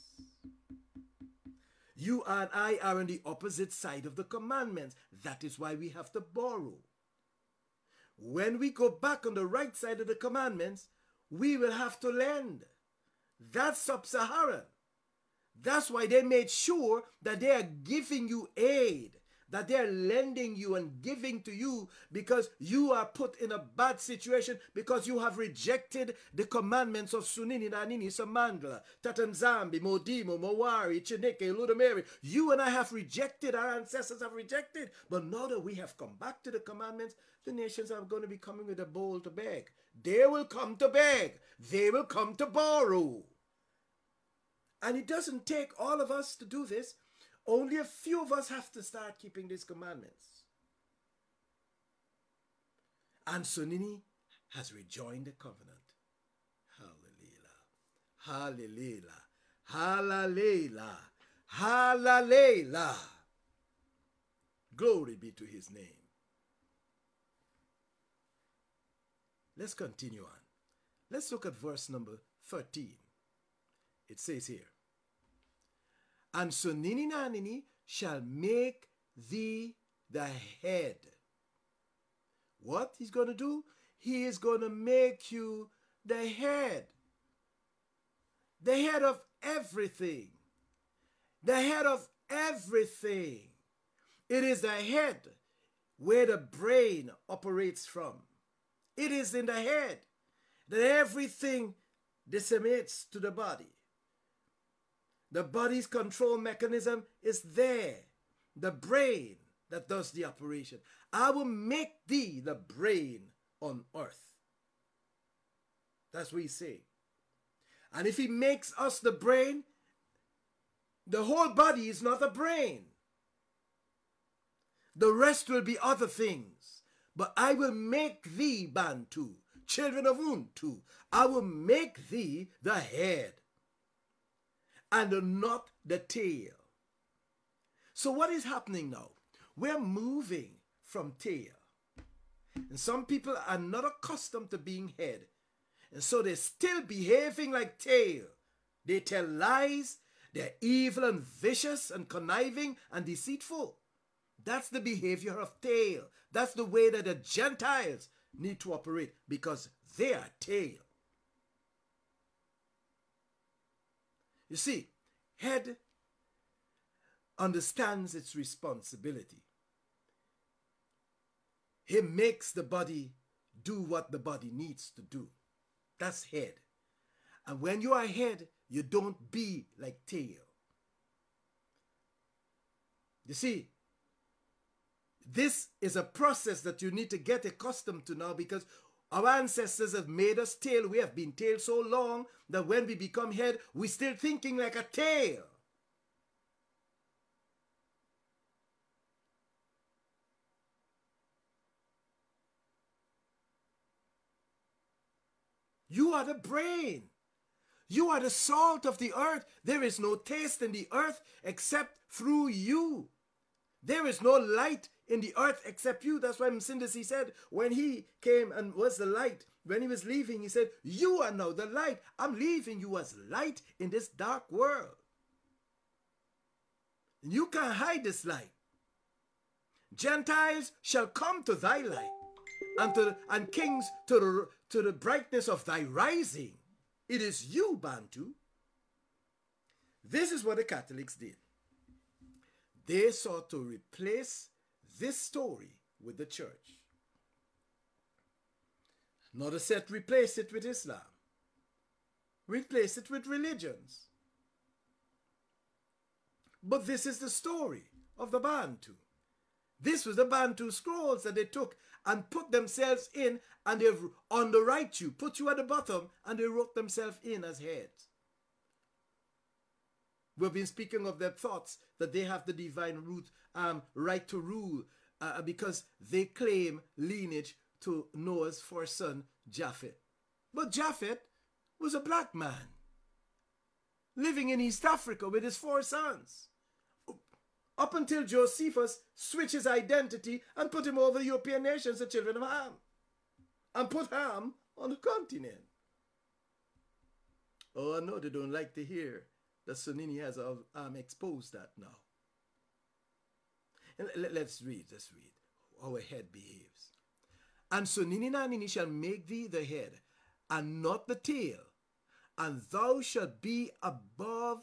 You and I are on the opposite side of the commandments. That is why we have to borrow. When we go back on the right side of the commandments, we will have to lend. That's sub-Saharan. That's why they made sure that they are giving you aid, that they are lending you and giving to you because you are put in a bad situation because you have rejected the commandments of Sunini, Nanini, Samandla, Tatanzambi, Modimo, Mowari, Chineke, Ludameri. You and I have rejected, our ancestors have rejected. But now that we have come back to the commandments, the nations are going to be coming with a bowl to beg. They will come to beg. They will come to borrow. And it doesn't take all of us to do this. Only a few of us have to start keeping these commandments. And Sunini has rejoined the covenant. Hallelujah. Hallelujah. Hallelujah. Hallelujah. Glory be to his name. Let's continue on. Let's look at verse number 13. It says here, and Sunini Nanini shall make thee the head. What he's going to do? He is going to make you the head. The head of everything. The head of everything. It is the head where the brain operates from. It is in the head that everything disseminates to the body. The body's control mechanism is there. The brain that does the operation. I will make thee the brain on earth. That's what he's saying. And if he makes us the brain, the whole body is not a brain. The rest will be other things. But I will make thee, Bantu, children of Untu, I will make thee the head and not the tail. So what is happening now? We're moving from tail. And some people are not accustomed to being head. And so they're still behaving like tail. They tell lies. They're evil and vicious and conniving and deceitful. That's the behavior of tail. That's the way that the Gentiles need to operate because they are tail. You see, head understands its responsibility. He makes the body do what the body needs to do. That's head. And when you are head, you don't be like tail. You see, this is a process that you need to get accustomed to now, because our ancestors have made us tail. We have been tail so long that when we become head, we're still thinking like a tail. You are the brain. You are the salt of the earth. There is no taste in the earth except through you. There is no light in the earth except you. That's why Msindisi said when he came and was the light, when he was leaving, he said, you are now the light. I'm leaving you as light in this dark world. And you can't hide this light. Gentiles shall come to thy light, and kings to the brightness of thy rising. It is you, Bantu. This is what the Catholics did. They sought to replace this story with the church. Not a set replace it with Islam. Replace it with religions. But this is the story of the Bantu. This was the Bantu scrolls that they took and put themselves in, and they've on the right you, put you at the bottom, and they wrote themselves in as heads. We've been speaking of their thoughts that they have the divine right to rule because they claim lineage to Noah's first son, Japheth. But Japheth was a black man living in East Africa with his 4 sons. Up until Josephus switched his identity and put him over the European nations, the children of Ham, and put Ham on the continent. Oh, I know they don't like to hear that Sunini has exposed that now. And let's read how a head behaves. And Sunini Nanini shall make thee the head, and not the tail, and thou shalt be above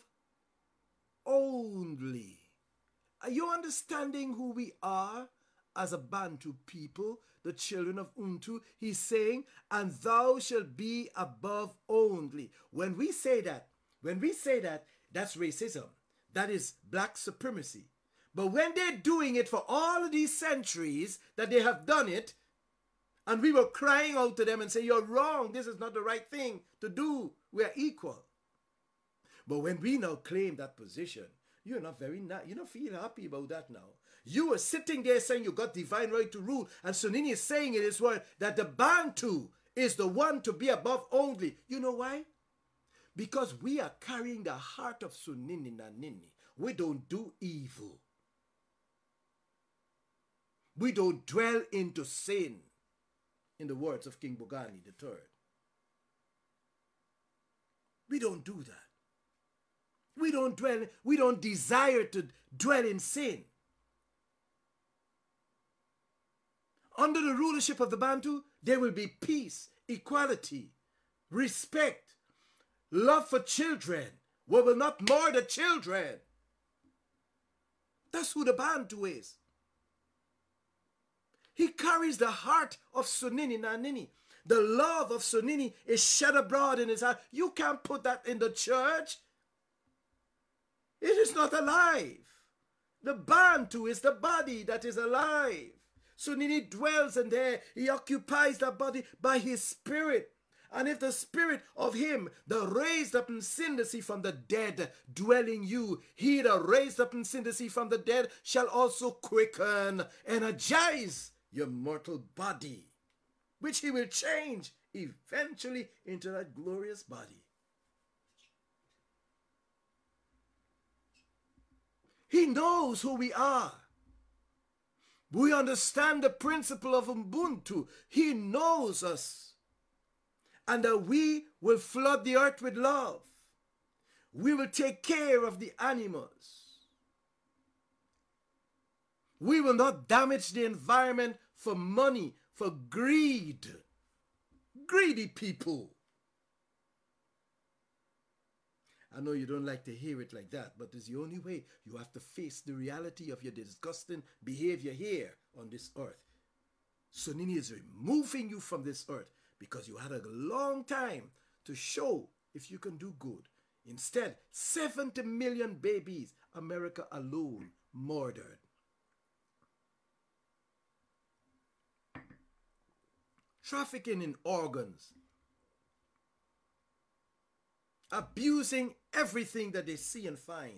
only. Are you understanding who we are as a Bantu people, the children of Untu? He's saying, and thou shalt be above only. When we say that, that's racism. That is black supremacy. But when they're doing it for all of these centuries that they have done it, and we were crying out to them and saying, you're wrong, this is not the right thing to do, we're equal. But when we now claim that position, you're not you don't feel happy about that now. You were sitting there saying you got divine right to rule, and Sunini is saying in his word that the Bantu is the one to be above only. You know why? Because we are carrying the heart of Sunini Nanini. We don't do evil. We don't dwell into sin, in the words of King Bogani III. We don't do that. We don't desire to dwell in sin. Under the rulership of the Bantu, there will be peace, equality, respect, love for children. We will not murder children. That's who the Bantu is. He carries the heart of Sunini Nanini. The love of Sunini is shed abroad in his heart. You can't put that in the church. It is not alive. The Bantu is the body that is alive. Sunini dwells in there. He occupies that body by his spirit. And if the spirit of him that raised up Msindisi from the dead dwell in you, he that raised up Msindisi from the dead shall also quicken, energize your mortal body, which he will change eventually into that glorious body. He knows who we are. We understand the principle of Ubuntu. He knows us. And that we will flood the earth with love. We will take care of the animals. We will not damage the environment for money, for greed. Greedy people. I know you don't like to hear it like that, but it's the only way. You have to face the reality of your disgusting behavior here on this earth. Sunini is removing you from this earth because you had a long time to show if you can do good. Instead, 70 million babies America alone murdered. Trafficking in organs. Abusing everything that they see and find.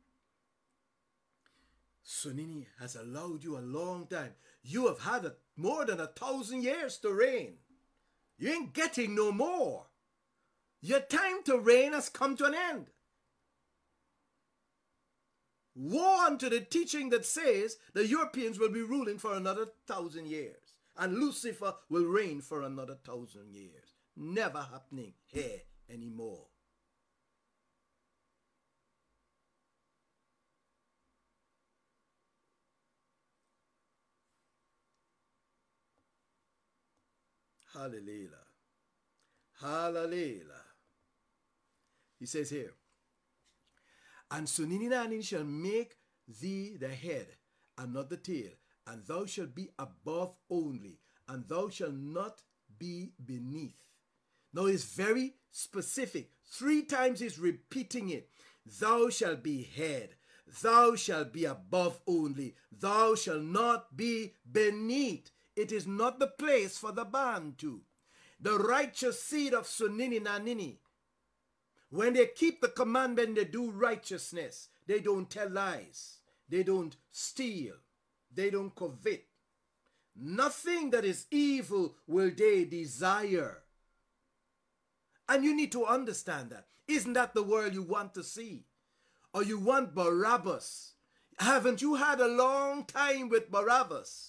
Sunini has allowed you a long time. You have had more than 1,000 years to reign. You ain't getting no more. Your time to reign has come to an end. Woe unto the teaching that says the Europeans will be ruling for another 1,000 years and Lucifer will reign for another 1,000 years. Never happening here anymore. Hallelujah. Hallelujah. He says here, and Sunininanin shall make thee the head and not the tail, and thou shalt be above only, and thou shalt not be beneath. Now it's very specific. 3 times he's repeating it. Thou shalt be head, thou shalt be above only, thou shalt not be beneath. It is not the place for the Bantu. The righteous seed of Sunini, when they keep the commandment, they do righteousness. They don't tell lies. They don't steal. They don't covet. Nothing that is evil will they desire. And you need to understand that. Isn't that the world you want to see? Or you want Barabbas? Haven't you had a long time with Barabbas?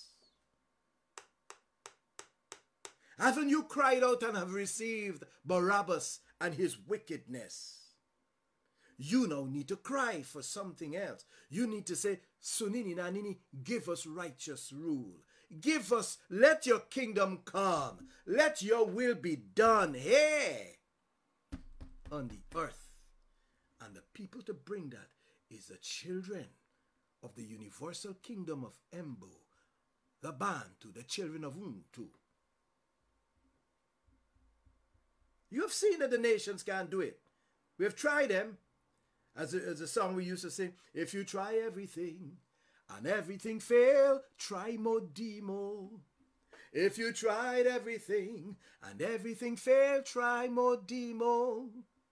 Haven't you cried out and have received Barabbas and his wickedness? You now need to cry for something else. You need to say, Sunini Nanini, give us righteous rule. Give us, let your kingdom come. Let your will be done here on the earth. And the people to bring that is the children of the universal kingdom of Embu, the Bantu, the children of Untu. You have seen that the nations can't do it. We have tried them. As a song we used to sing, if you try everything and everything fail, try Modimo. If you tried everything and everything failed, try Modimo.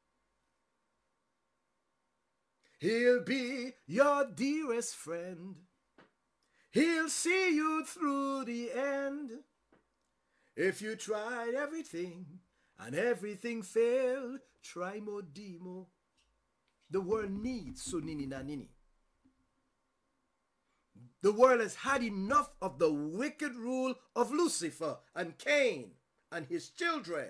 He'll be your dearest friend. He'll see you through the end. If you tried everything and everything failed, try Modimo. The world needs Sunini Nanini. The world has had enough of the wicked rule of Lucifer and Cain and his children.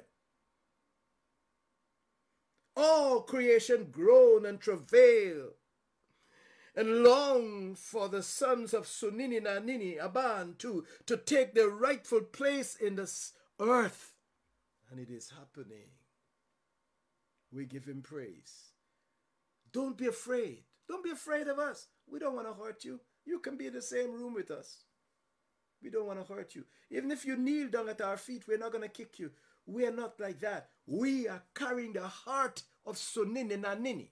All creation groan and travail and long for the sons of Sunini Nanini, Abantu, to take their rightful place in this earth. And it is happening. We give him praise. Don't be afraid. Don't be afraid of us. We don't want to hurt you. You can be in the same room with us. We don't want to hurt you. Even if you kneel down at our feet, we're not going to kick you. We are not like that. We are carrying the heart of Sunini Nanini.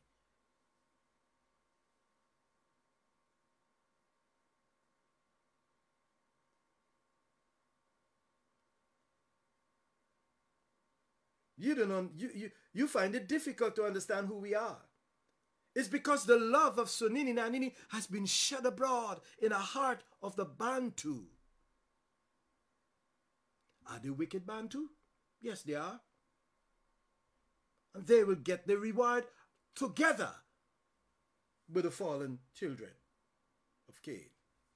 You find it difficult to understand who we are. It's because the love of Sunini Nanini has been shed abroad in the heart of the Bantu. Are they wicked Bantu? Yes, they are. And they will get the reward together with the fallen children of Cain.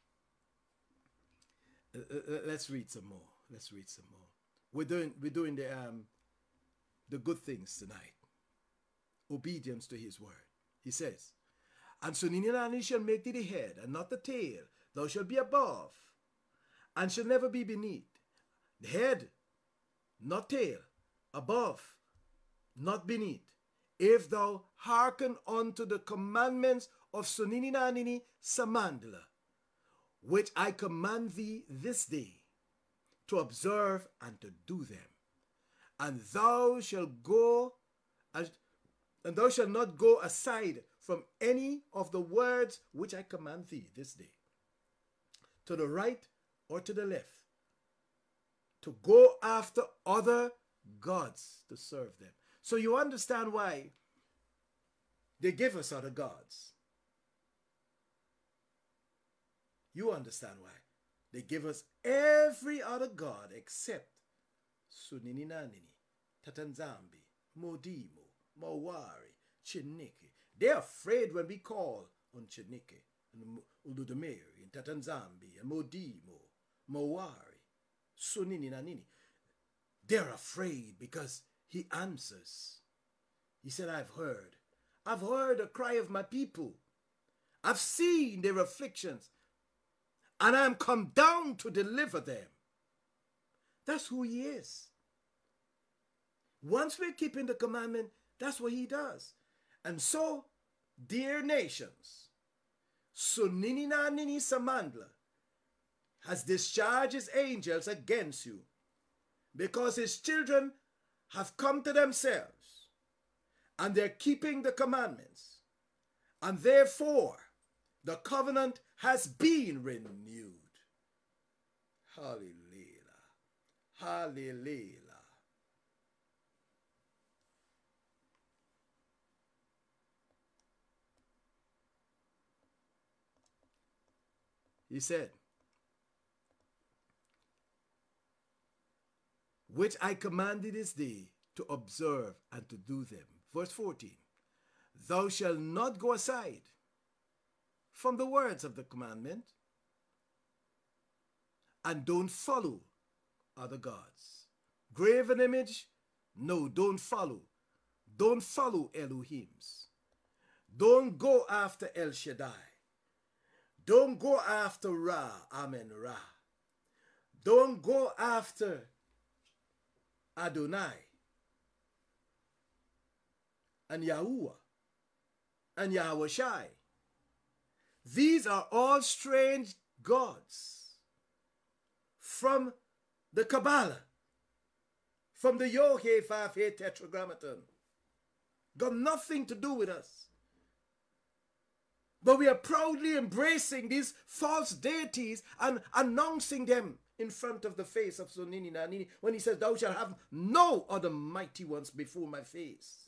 Let's read some more. Let's read some more. We're doing the good things tonight. Obedience to his word. He says, and Sunini Nanini shall make thee the head and not the tail. Thou shalt be above and shall never be beneath. The head, not tail. Above, not beneath. If thou hearken unto the commandments of Sunini Nanini Samandala, which I command thee this day, to observe and to do them. And thou shalt go, and thou shalt not go aside from any of the words which I command thee this day, to the right or to the left, to go after other gods to serve them. So you understand why they give us other gods. You understand why they give us every other god except Sunini Nanini, Tatanzambi, Modimo, Mawari, Chinike. They're afraid when we call on Chinike and Uludumeri and Tatanzambi and Modimo, Mawari, Sunini Nanini. They're afraid because he answers. He said, I've heard the cry of my people. I've seen their afflictions, and I'm come down to deliver them. That's who he is. Once we're keeping the commandment, that's what he does. And so, dear nations, Sunini Nanini Samandla has discharged his angels against you, because his children have come to themselves and they're keeping the commandments, and therefore the covenant has been renewed. Hallelujah. Hallelujah. He said, which I commanded this day to observe and to do them. Verse 14, thou shalt not go aside from the words of the commandment, and don't follow other gods. Graven image, no, don't follow. Don't follow Elohims. Don't go after El Shaddai. Don't go after Ra, Amen Ra. Don't go after Adonai and Yahuwah and Yahweh Shai. These are all strange gods from the Kabbalah, from the Yod-Heh-Vav-Heh Tetragrammaton. Got nothing to do with us. But we are proudly embracing these false deities and announcing them in front of the face of Sunini Nanini when he says, thou shalt have no other mighty ones before my face.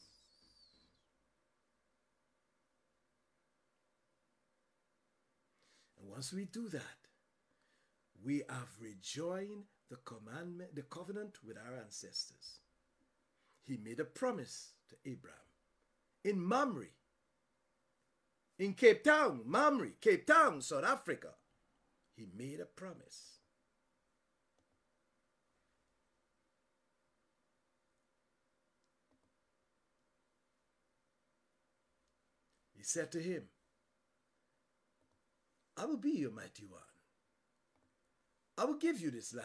And once we do that, we have rejoined the covenant with our ancestors. He made a promise to Abraham in Mamre, in Cape Town, Mamre, Cape Town, South Africa. He made a promise. He said to him, I will be your mighty one. I will give you this land.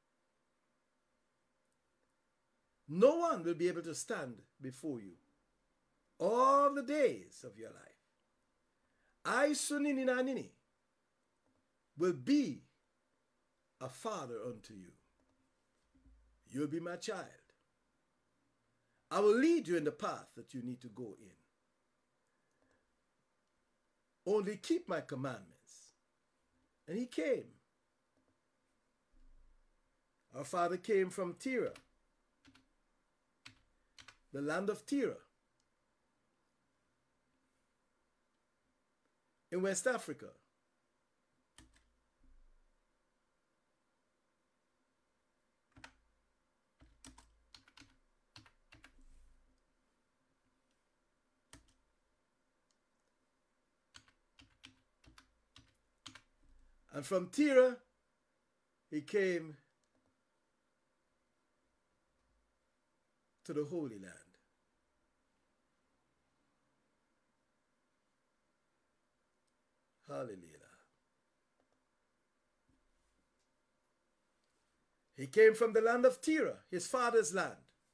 No one will be able to stand before you all the days of your life. I, Sunini Nanini, will be a father unto you. You'll be my child. I will lead you in the path that you need to go in. Only keep my commandments. And he came. Our father came from Terah, the land of Terah, in West Africa. And from Terah, he came to the Holy Land. Hallelujah. He came from the land of Terah, his father's land.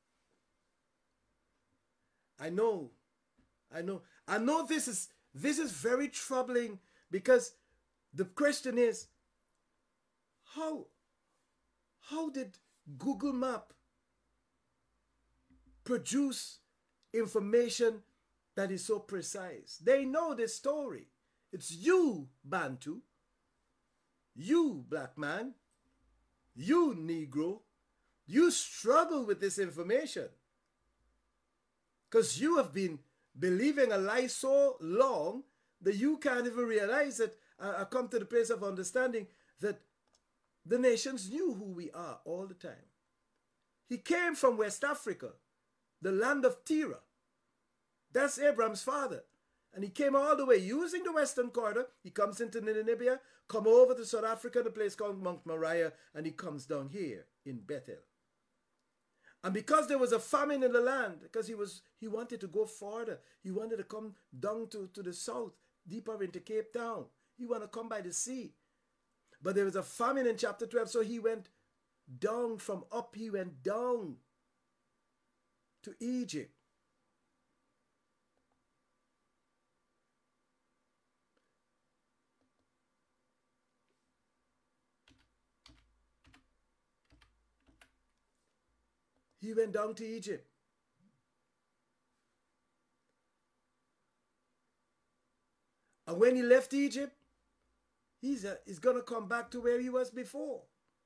I know this is very troubling, because the question is, how did Google Map produce information that is so precise. They know this story. It's you, Bantu, you, black man, you, Negro. You struggle with this information because you have been believing a lie so long that you can't even realize that. I come to the place of understanding that the nations knew who we are all the time. He came from West Africa, the land of Terah. That's Abraham's father. And he came all the way using the western corridor. He comes into Namibia, come over to South Africa, the place called Mount Moriah, and he comes down here in Bethel. And because there was a famine in the land, because he wanted to go further, he wanted to come down to the south, deeper into Cape Town. He wanted to come by the sea. But there was a famine in chapter 12, so he went down from up, he went down to Egypt. He went down to Egypt. And when he left Egypt, he's going to come back to where he was before.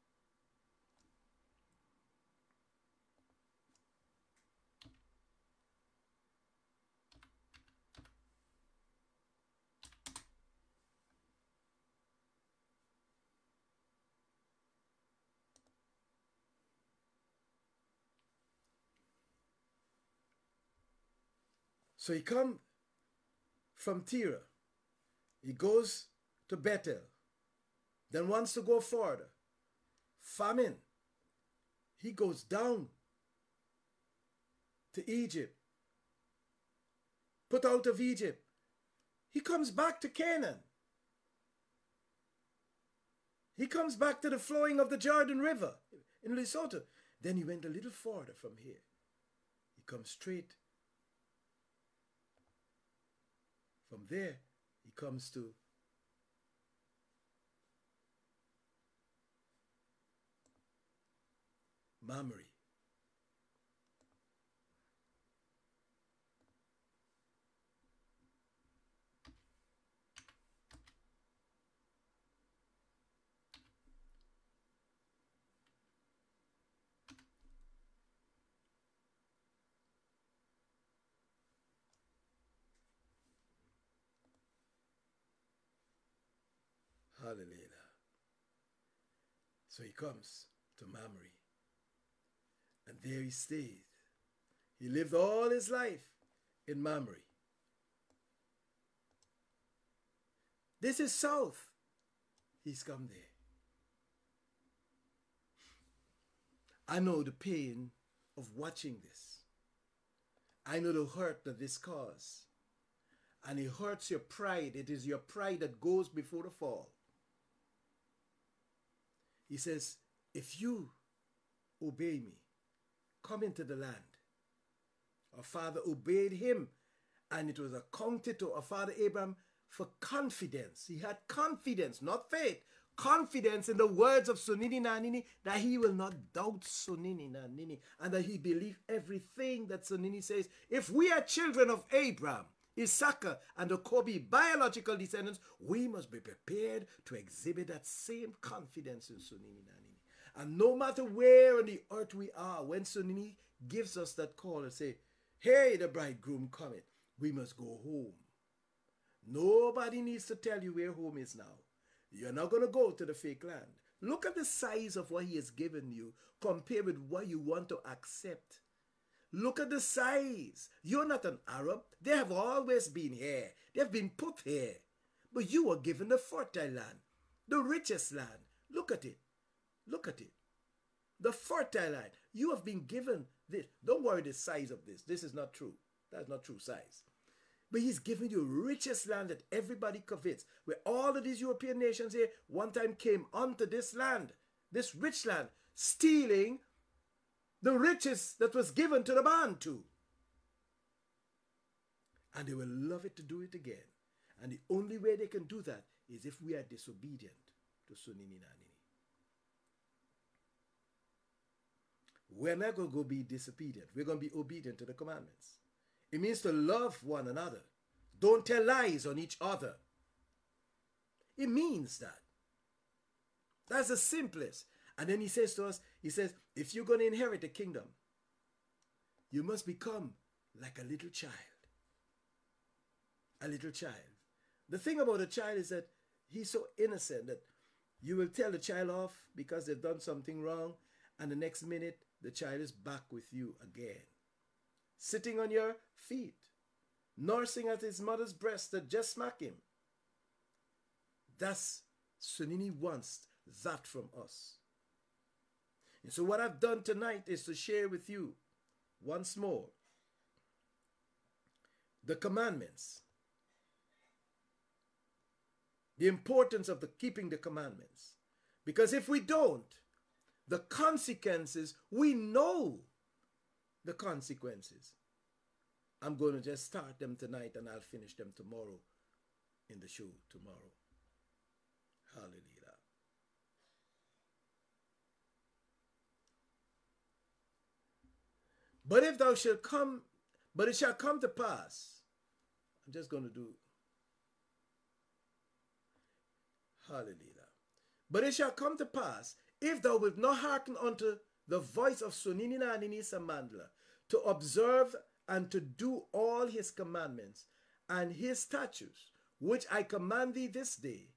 So he comes from Terah. He goes to Bethel. Then wants to go further. Famine. He goes down to Egypt. Put out of Egypt. He comes back to Canaan. He comes back to the flowing of the Jordan River in Lesotho. Then he went a little further from here. He comes straight. From there, he comes to Mamre. Hallelujah. So he comes to Mamre. And there he stayed. He lived all his life in Mamre. This is south. He's come there. I know the pain of watching this. I know the hurt that this causes. And it hurts your pride. It is your pride that goes before the fall. He says, if you obey me, come into the land. Our father obeyed him, and it was accounted to our father Abraham for confidence. He had confidence, not faith, confidence in the words of Sunini Nanini, that he will not doubt Sunini Nanini, and that he believed everything that Sunini says. If we are children of Abraham, Issachar, and the Kobe biological descendants, we must be prepared to exhibit that same confidence in Sunini Nanini. And no matter where on the earth we are, when Sunini gives us that call and say, hey, the bridegroom cometh, we must go home. Nobody needs to tell you where home is now. You're not going to go to the fake land. Look at the size of what he has given you compared with what you want to accept. Look at the size. You're not an Arab. They have always been here. They've been put here. But you were given the fertile land, the richest land. Look at it. Look at it. The fertile land. You have been given this. Don't worry the size of this. This is not true. That's not true size. But he's given you richest land that everybody covets. Where all of these European nations here one time came onto this land, this rich land, stealing the riches that was given to the Bantu. And they will love it to do it again. And the only way they can do that is if we are disobedient to Sunini Nanini. We're not going to go be disobedient. We're going to be obedient to the commandments. It means to love one another. Don't tell lies on each other. It means that. That's the simplest. And then he says to us, he says, if you're going to inherit the kingdom, you must become like a little child. A little child. The thing about a child is that he's so innocent that you will tell the child off because they've done something wrong, and the next minute the child is back with you again. Sitting on your feet, nursing at his mother's breast that just smacked him. That's Sunini wants that from us. And so what I've done tonight is to share with you once more the commandments, the importance of keeping the commandments. Because if we don't, the consequences, we know the consequences. I'm going to just start them tonight and I'll finish them tomorrow in the show tomorrow. Hallelujah. But if thou shalt come, but it shall come to pass. I'm just going to do. Hallelujah. But it shall come to pass, if thou wilt not hearken unto the voice of Suninina Nini Samandla, to observe and to do all his commandments and his statutes, which I command thee this day,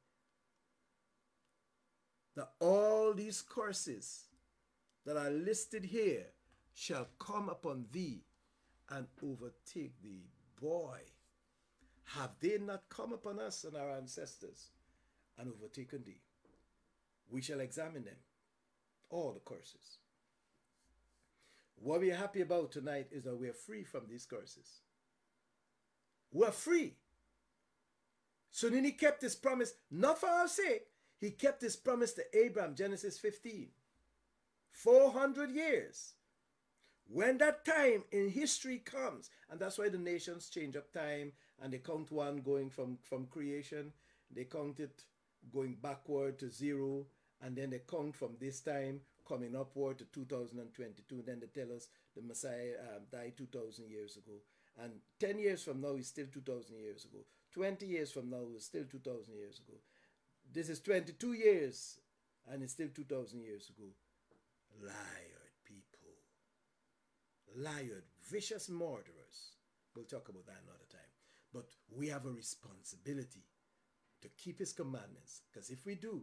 that all these curses that are listed here shall come upon thee and overtake thee. Boy, have they not come upon us and our ancestors and overtaken thee? We shall examine them, all the curses. What we are happy about tonight is that we are free from these curses. We are free. So then he kept his promise, not for our sake. He kept his promise to Abraham, Genesis 15. 400 years. When that time in history comes, and that's why the nations change up time, and they count one going from creation, they count it going backward to 0, and then they count from this time coming upward to 2022. Then they tell us the Messiah died 2,000 years ago. And 10 years from now is still 2,000 years ago. 20 years from now is still 2,000 years ago. This is 22 years and it's still 2,000 years ago. Liar people. Liar, vicious murderers. We'll talk about that another time. But we have a responsibility to keep his commandments. Because if we do,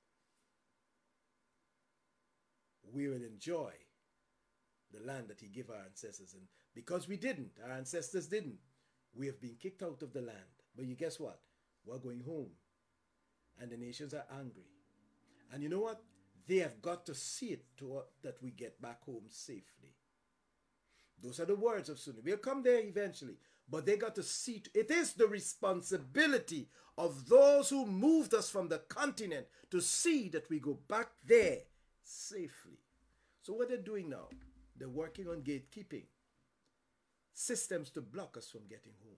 we will enjoy the land that he gave our ancestors. And because we didn't, our ancestors didn't, we have been kicked out of the land. But you guess what? We're going home. And the nations are angry. And you know what? They have got to see it that we get back home safely. Those are the words of Sunni. We'll come there eventually. But they got to see it. It is the responsibility of those who moved us from the continent to see that we go back there safely. So what they're doing now, they're working on gatekeeping. Systems to block us from getting home.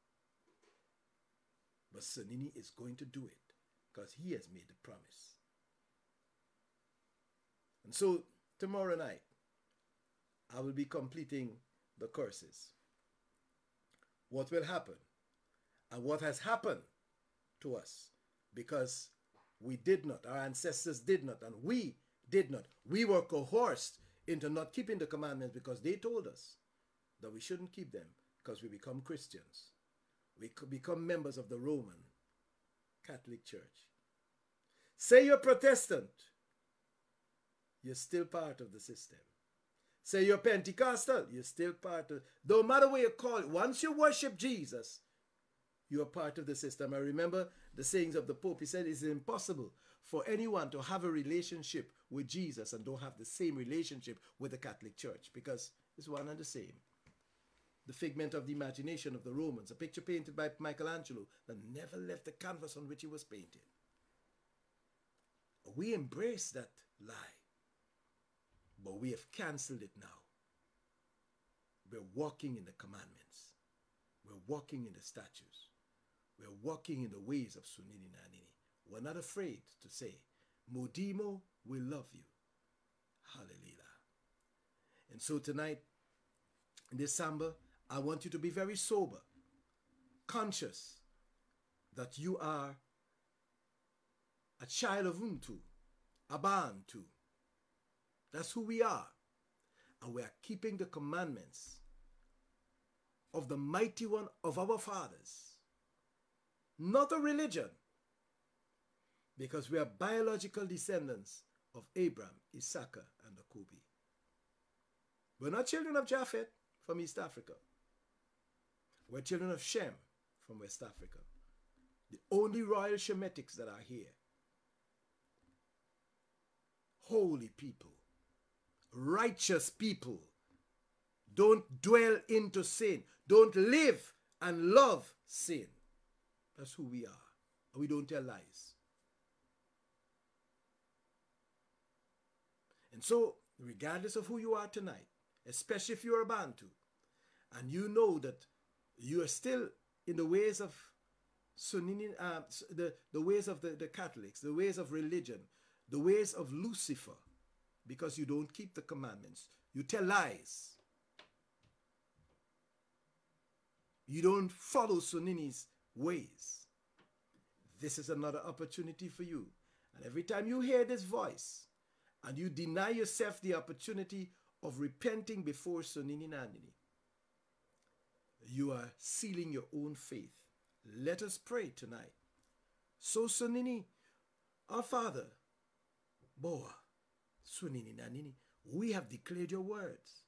But Sunini is going to do it because he has made the promise. And so tomorrow night, I will be completing the curses. What will happen and what has happened to us because we did not, our ancestors did not, and we did not. We were coerced into not keeping the commandments because they told us that we shouldn't keep them because we become Christians. We could become members of the Roman Catholic Church. Say you're Protestant, you're still part of the system. Say you're Pentecostal, you're still part of, no matter what you call it, once you worship Jesus, you're part of the system. I remember the sayings of the Pope. He said it's impossible for anyone to have a relationship with Jesus and don't have the same relationship with the Catholic Church because it's one and the same. The figment of the imagination of the Romans, a picture painted by Michelangelo that never left the canvas on which he was painted. We embrace that lie, but we have cancelled it now. We're walking in the commandments. We're walking in the statutes. We're walking in the ways of Sunini Nanini. We're not afraid to say, Modimo will love you. Hallelujah. And so tonight, in this samba, I want you to be very sober, conscious that you are a child of Untu, a Bantu. That's who we are. And we are keeping the commandments of the mighty one of our fathers. Not a religion. Because we are biological descendants of Abraham, Isaac, and Jacob. We're not children of Japheth from East Africa. We're children of Shem from West Africa. The only royal Shemitics that are here. Holy people. Righteous people. Don't dwell into sin. Don't live and love sin. That's who we are. And we don't tell lies. And so, regardless of who you are tonight, especially if you're a Bantu, and you know that you are still in the ways of Sunni, the ways of the Catholics, the ways of religion, the ways of Lucifer, because you don't keep the commandments. You tell lies. You don't follow Sunni's ways. This is another opportunity for you. And every time you hear this voice, and you deny yourself the opportunity of repenting before Sunini Nandini, you are sealing your own faith. Let us pray tonight. So Sunini, our Father, Boa, Sunini Nandini, we have declared your words.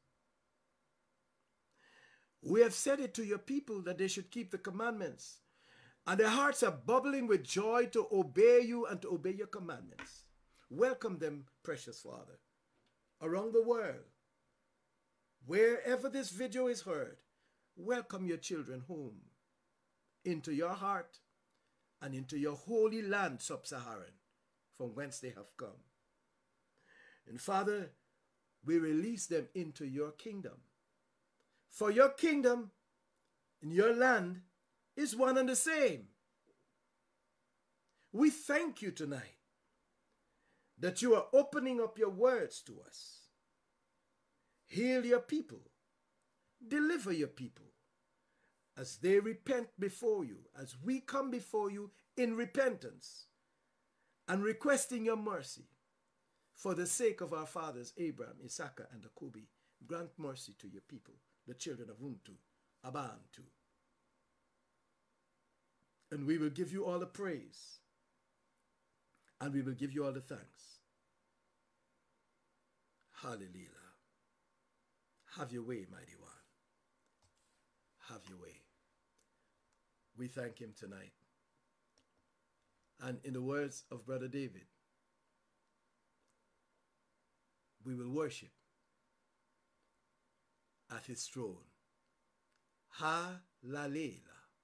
We have said it to your people that they should keep the commandments, and their hearts are bubbling with joy to obey you and to obey your commandments. Welcome them, precious Father, around the world. Wherever this video is heard, welcome your children home, into your heart and into your holy land, Sub-Saharan, from whence they have come. And Father, we release them into your kingdom. For your kingdom in your land is one and the same. We thank you tonight that you are opening up your words to us. Heal your people. Deliver your people as they repent before you, as we come before you in repentance and requesting your mercy for the sake of our fathers, Abraham, Isaac, and Jacob. Grant mercy to your people, the children of Untu, Abantu. And we will give you all the praise. And we will give you all the thanks. Hallelujah. Have your way, mighty one. Have your way. We thank him tonight. And in the words of Brother David, we will worship at his throne. Hallelujah.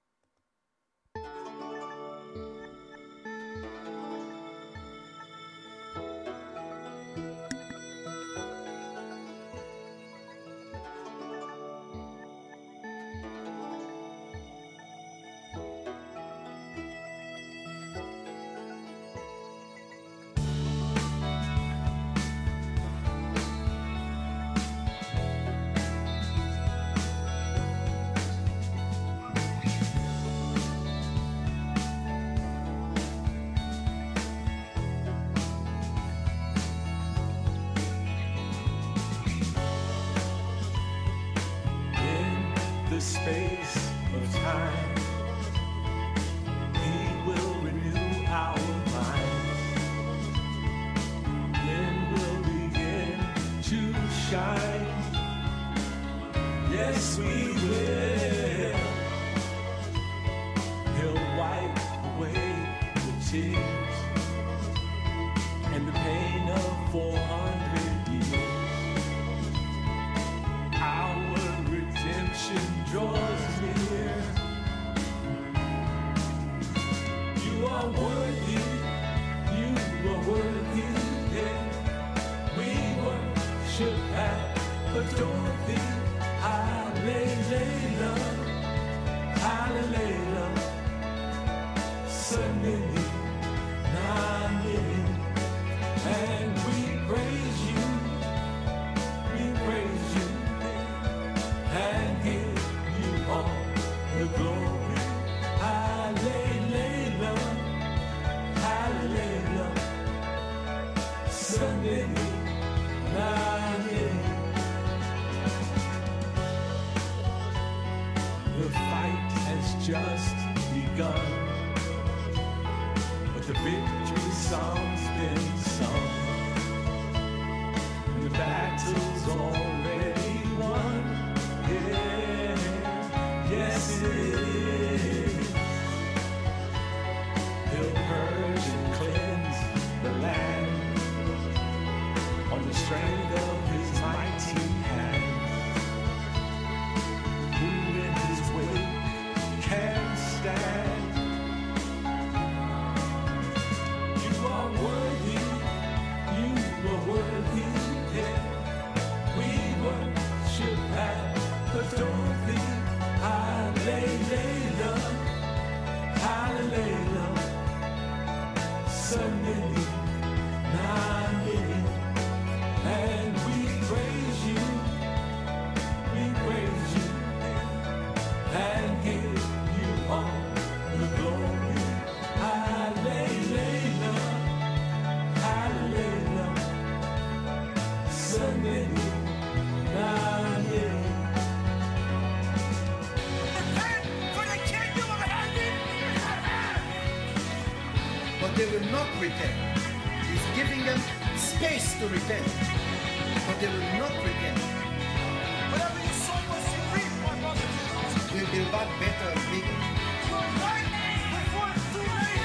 Space of time, he will renew our minds. Then we'll begin to shine. Yes, we will. He'll wipe away the tears and the pain of 400 years. Our redemption draws near. You are worthy, yeah. We worship and adore thee. Hallelujah, hallelujah. Sunday, and we pray. victory song's been sung. And the battle's already won. Yeah, yes it is. He'll purge and cleanse the land on the strength of his mighty hand. Who in his wake can stand? You are worthy, yeah. We worship and adore thee. Hallelujah, hallelujah. Sunday, and we praise you, and give you all the glory. Hallelujah, hallelujah. Sunday, But they will not repent. He's giving them space to repent. But they will not repent. Whatever you sow must you reap, my brothers and sisters. We'll build back better and bigger. You're right before it's too late.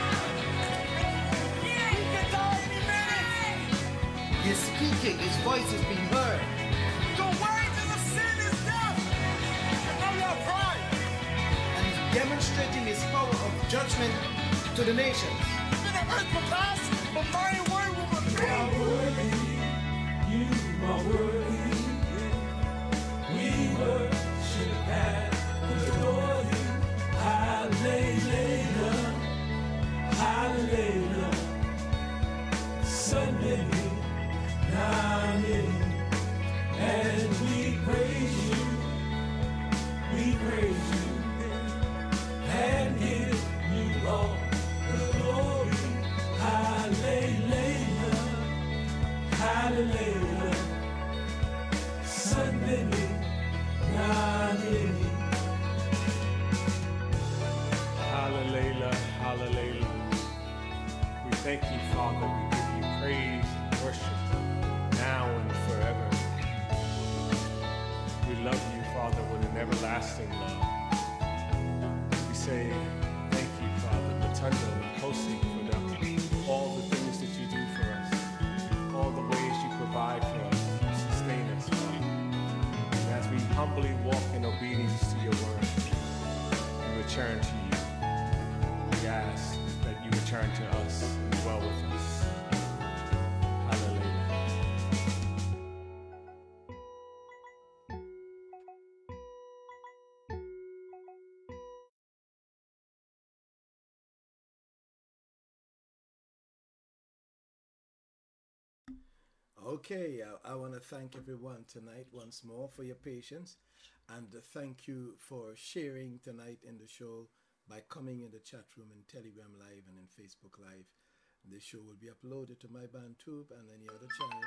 He can die any minute. He's speaking, his voice is being heard. The wages of sin is death. And now you have pride. And he's demonstrating his power of judgment to the nations. Even the earth will pass, but my word will remain. you are worthy. We worship and adore you. Hallelujah, hallelujah. Sunday, and we praise you, and give you all the glory. Hallelujah, hallelujah. Sunday, hallelujah, hallelujah. We thank you, Father. We give you praise and worship now and forever. We love you, Father, with an everlasting love. We say thank you, Father, Matunda and Kosi, for all the things that you do for us, all the ways you provide for us, you sustain us, Father. And as we humbly walk in obedience to your word, we return to you. We ask that you return to us and dwell with us. Hallelujah. Okay, I want to thank everyone tonight once more for your patience, and thank you for sharing tonight in the show by coming in the chat room in Telegram Live and in Facebook Live. This show will be uploaded to my BandTube and any other channel.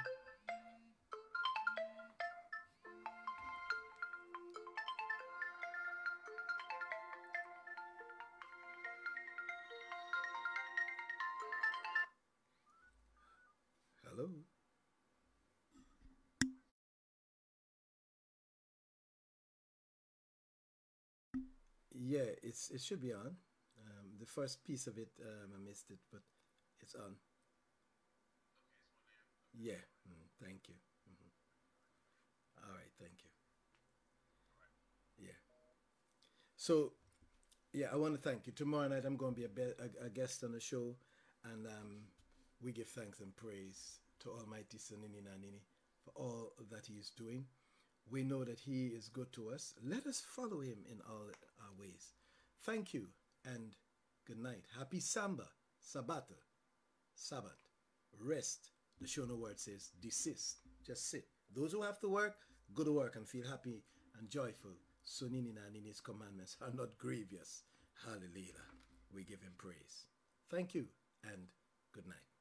Hello? Yeah, it should be on. The first piece of it, I missed it, but it's on. Yeah, thank you. All right, thank you. Yeah. So, yeah, I want to thank you. Tomorrow night I'm going to be a guest on the show, and we give thanks and praise to Almighty Sunini Nanini for all that he is doing. We know that he is good to us. Let us follow him in all our ways. Thank you and good night. Happy Samba, Sabata, Sabbath, rest. The show no word says desist. Just sit. Those who have to work, go to work and feel happy and joyful. Sunini Nanini's commandments are not grievous. Hallelujah. We give him praise. Thank you and good night.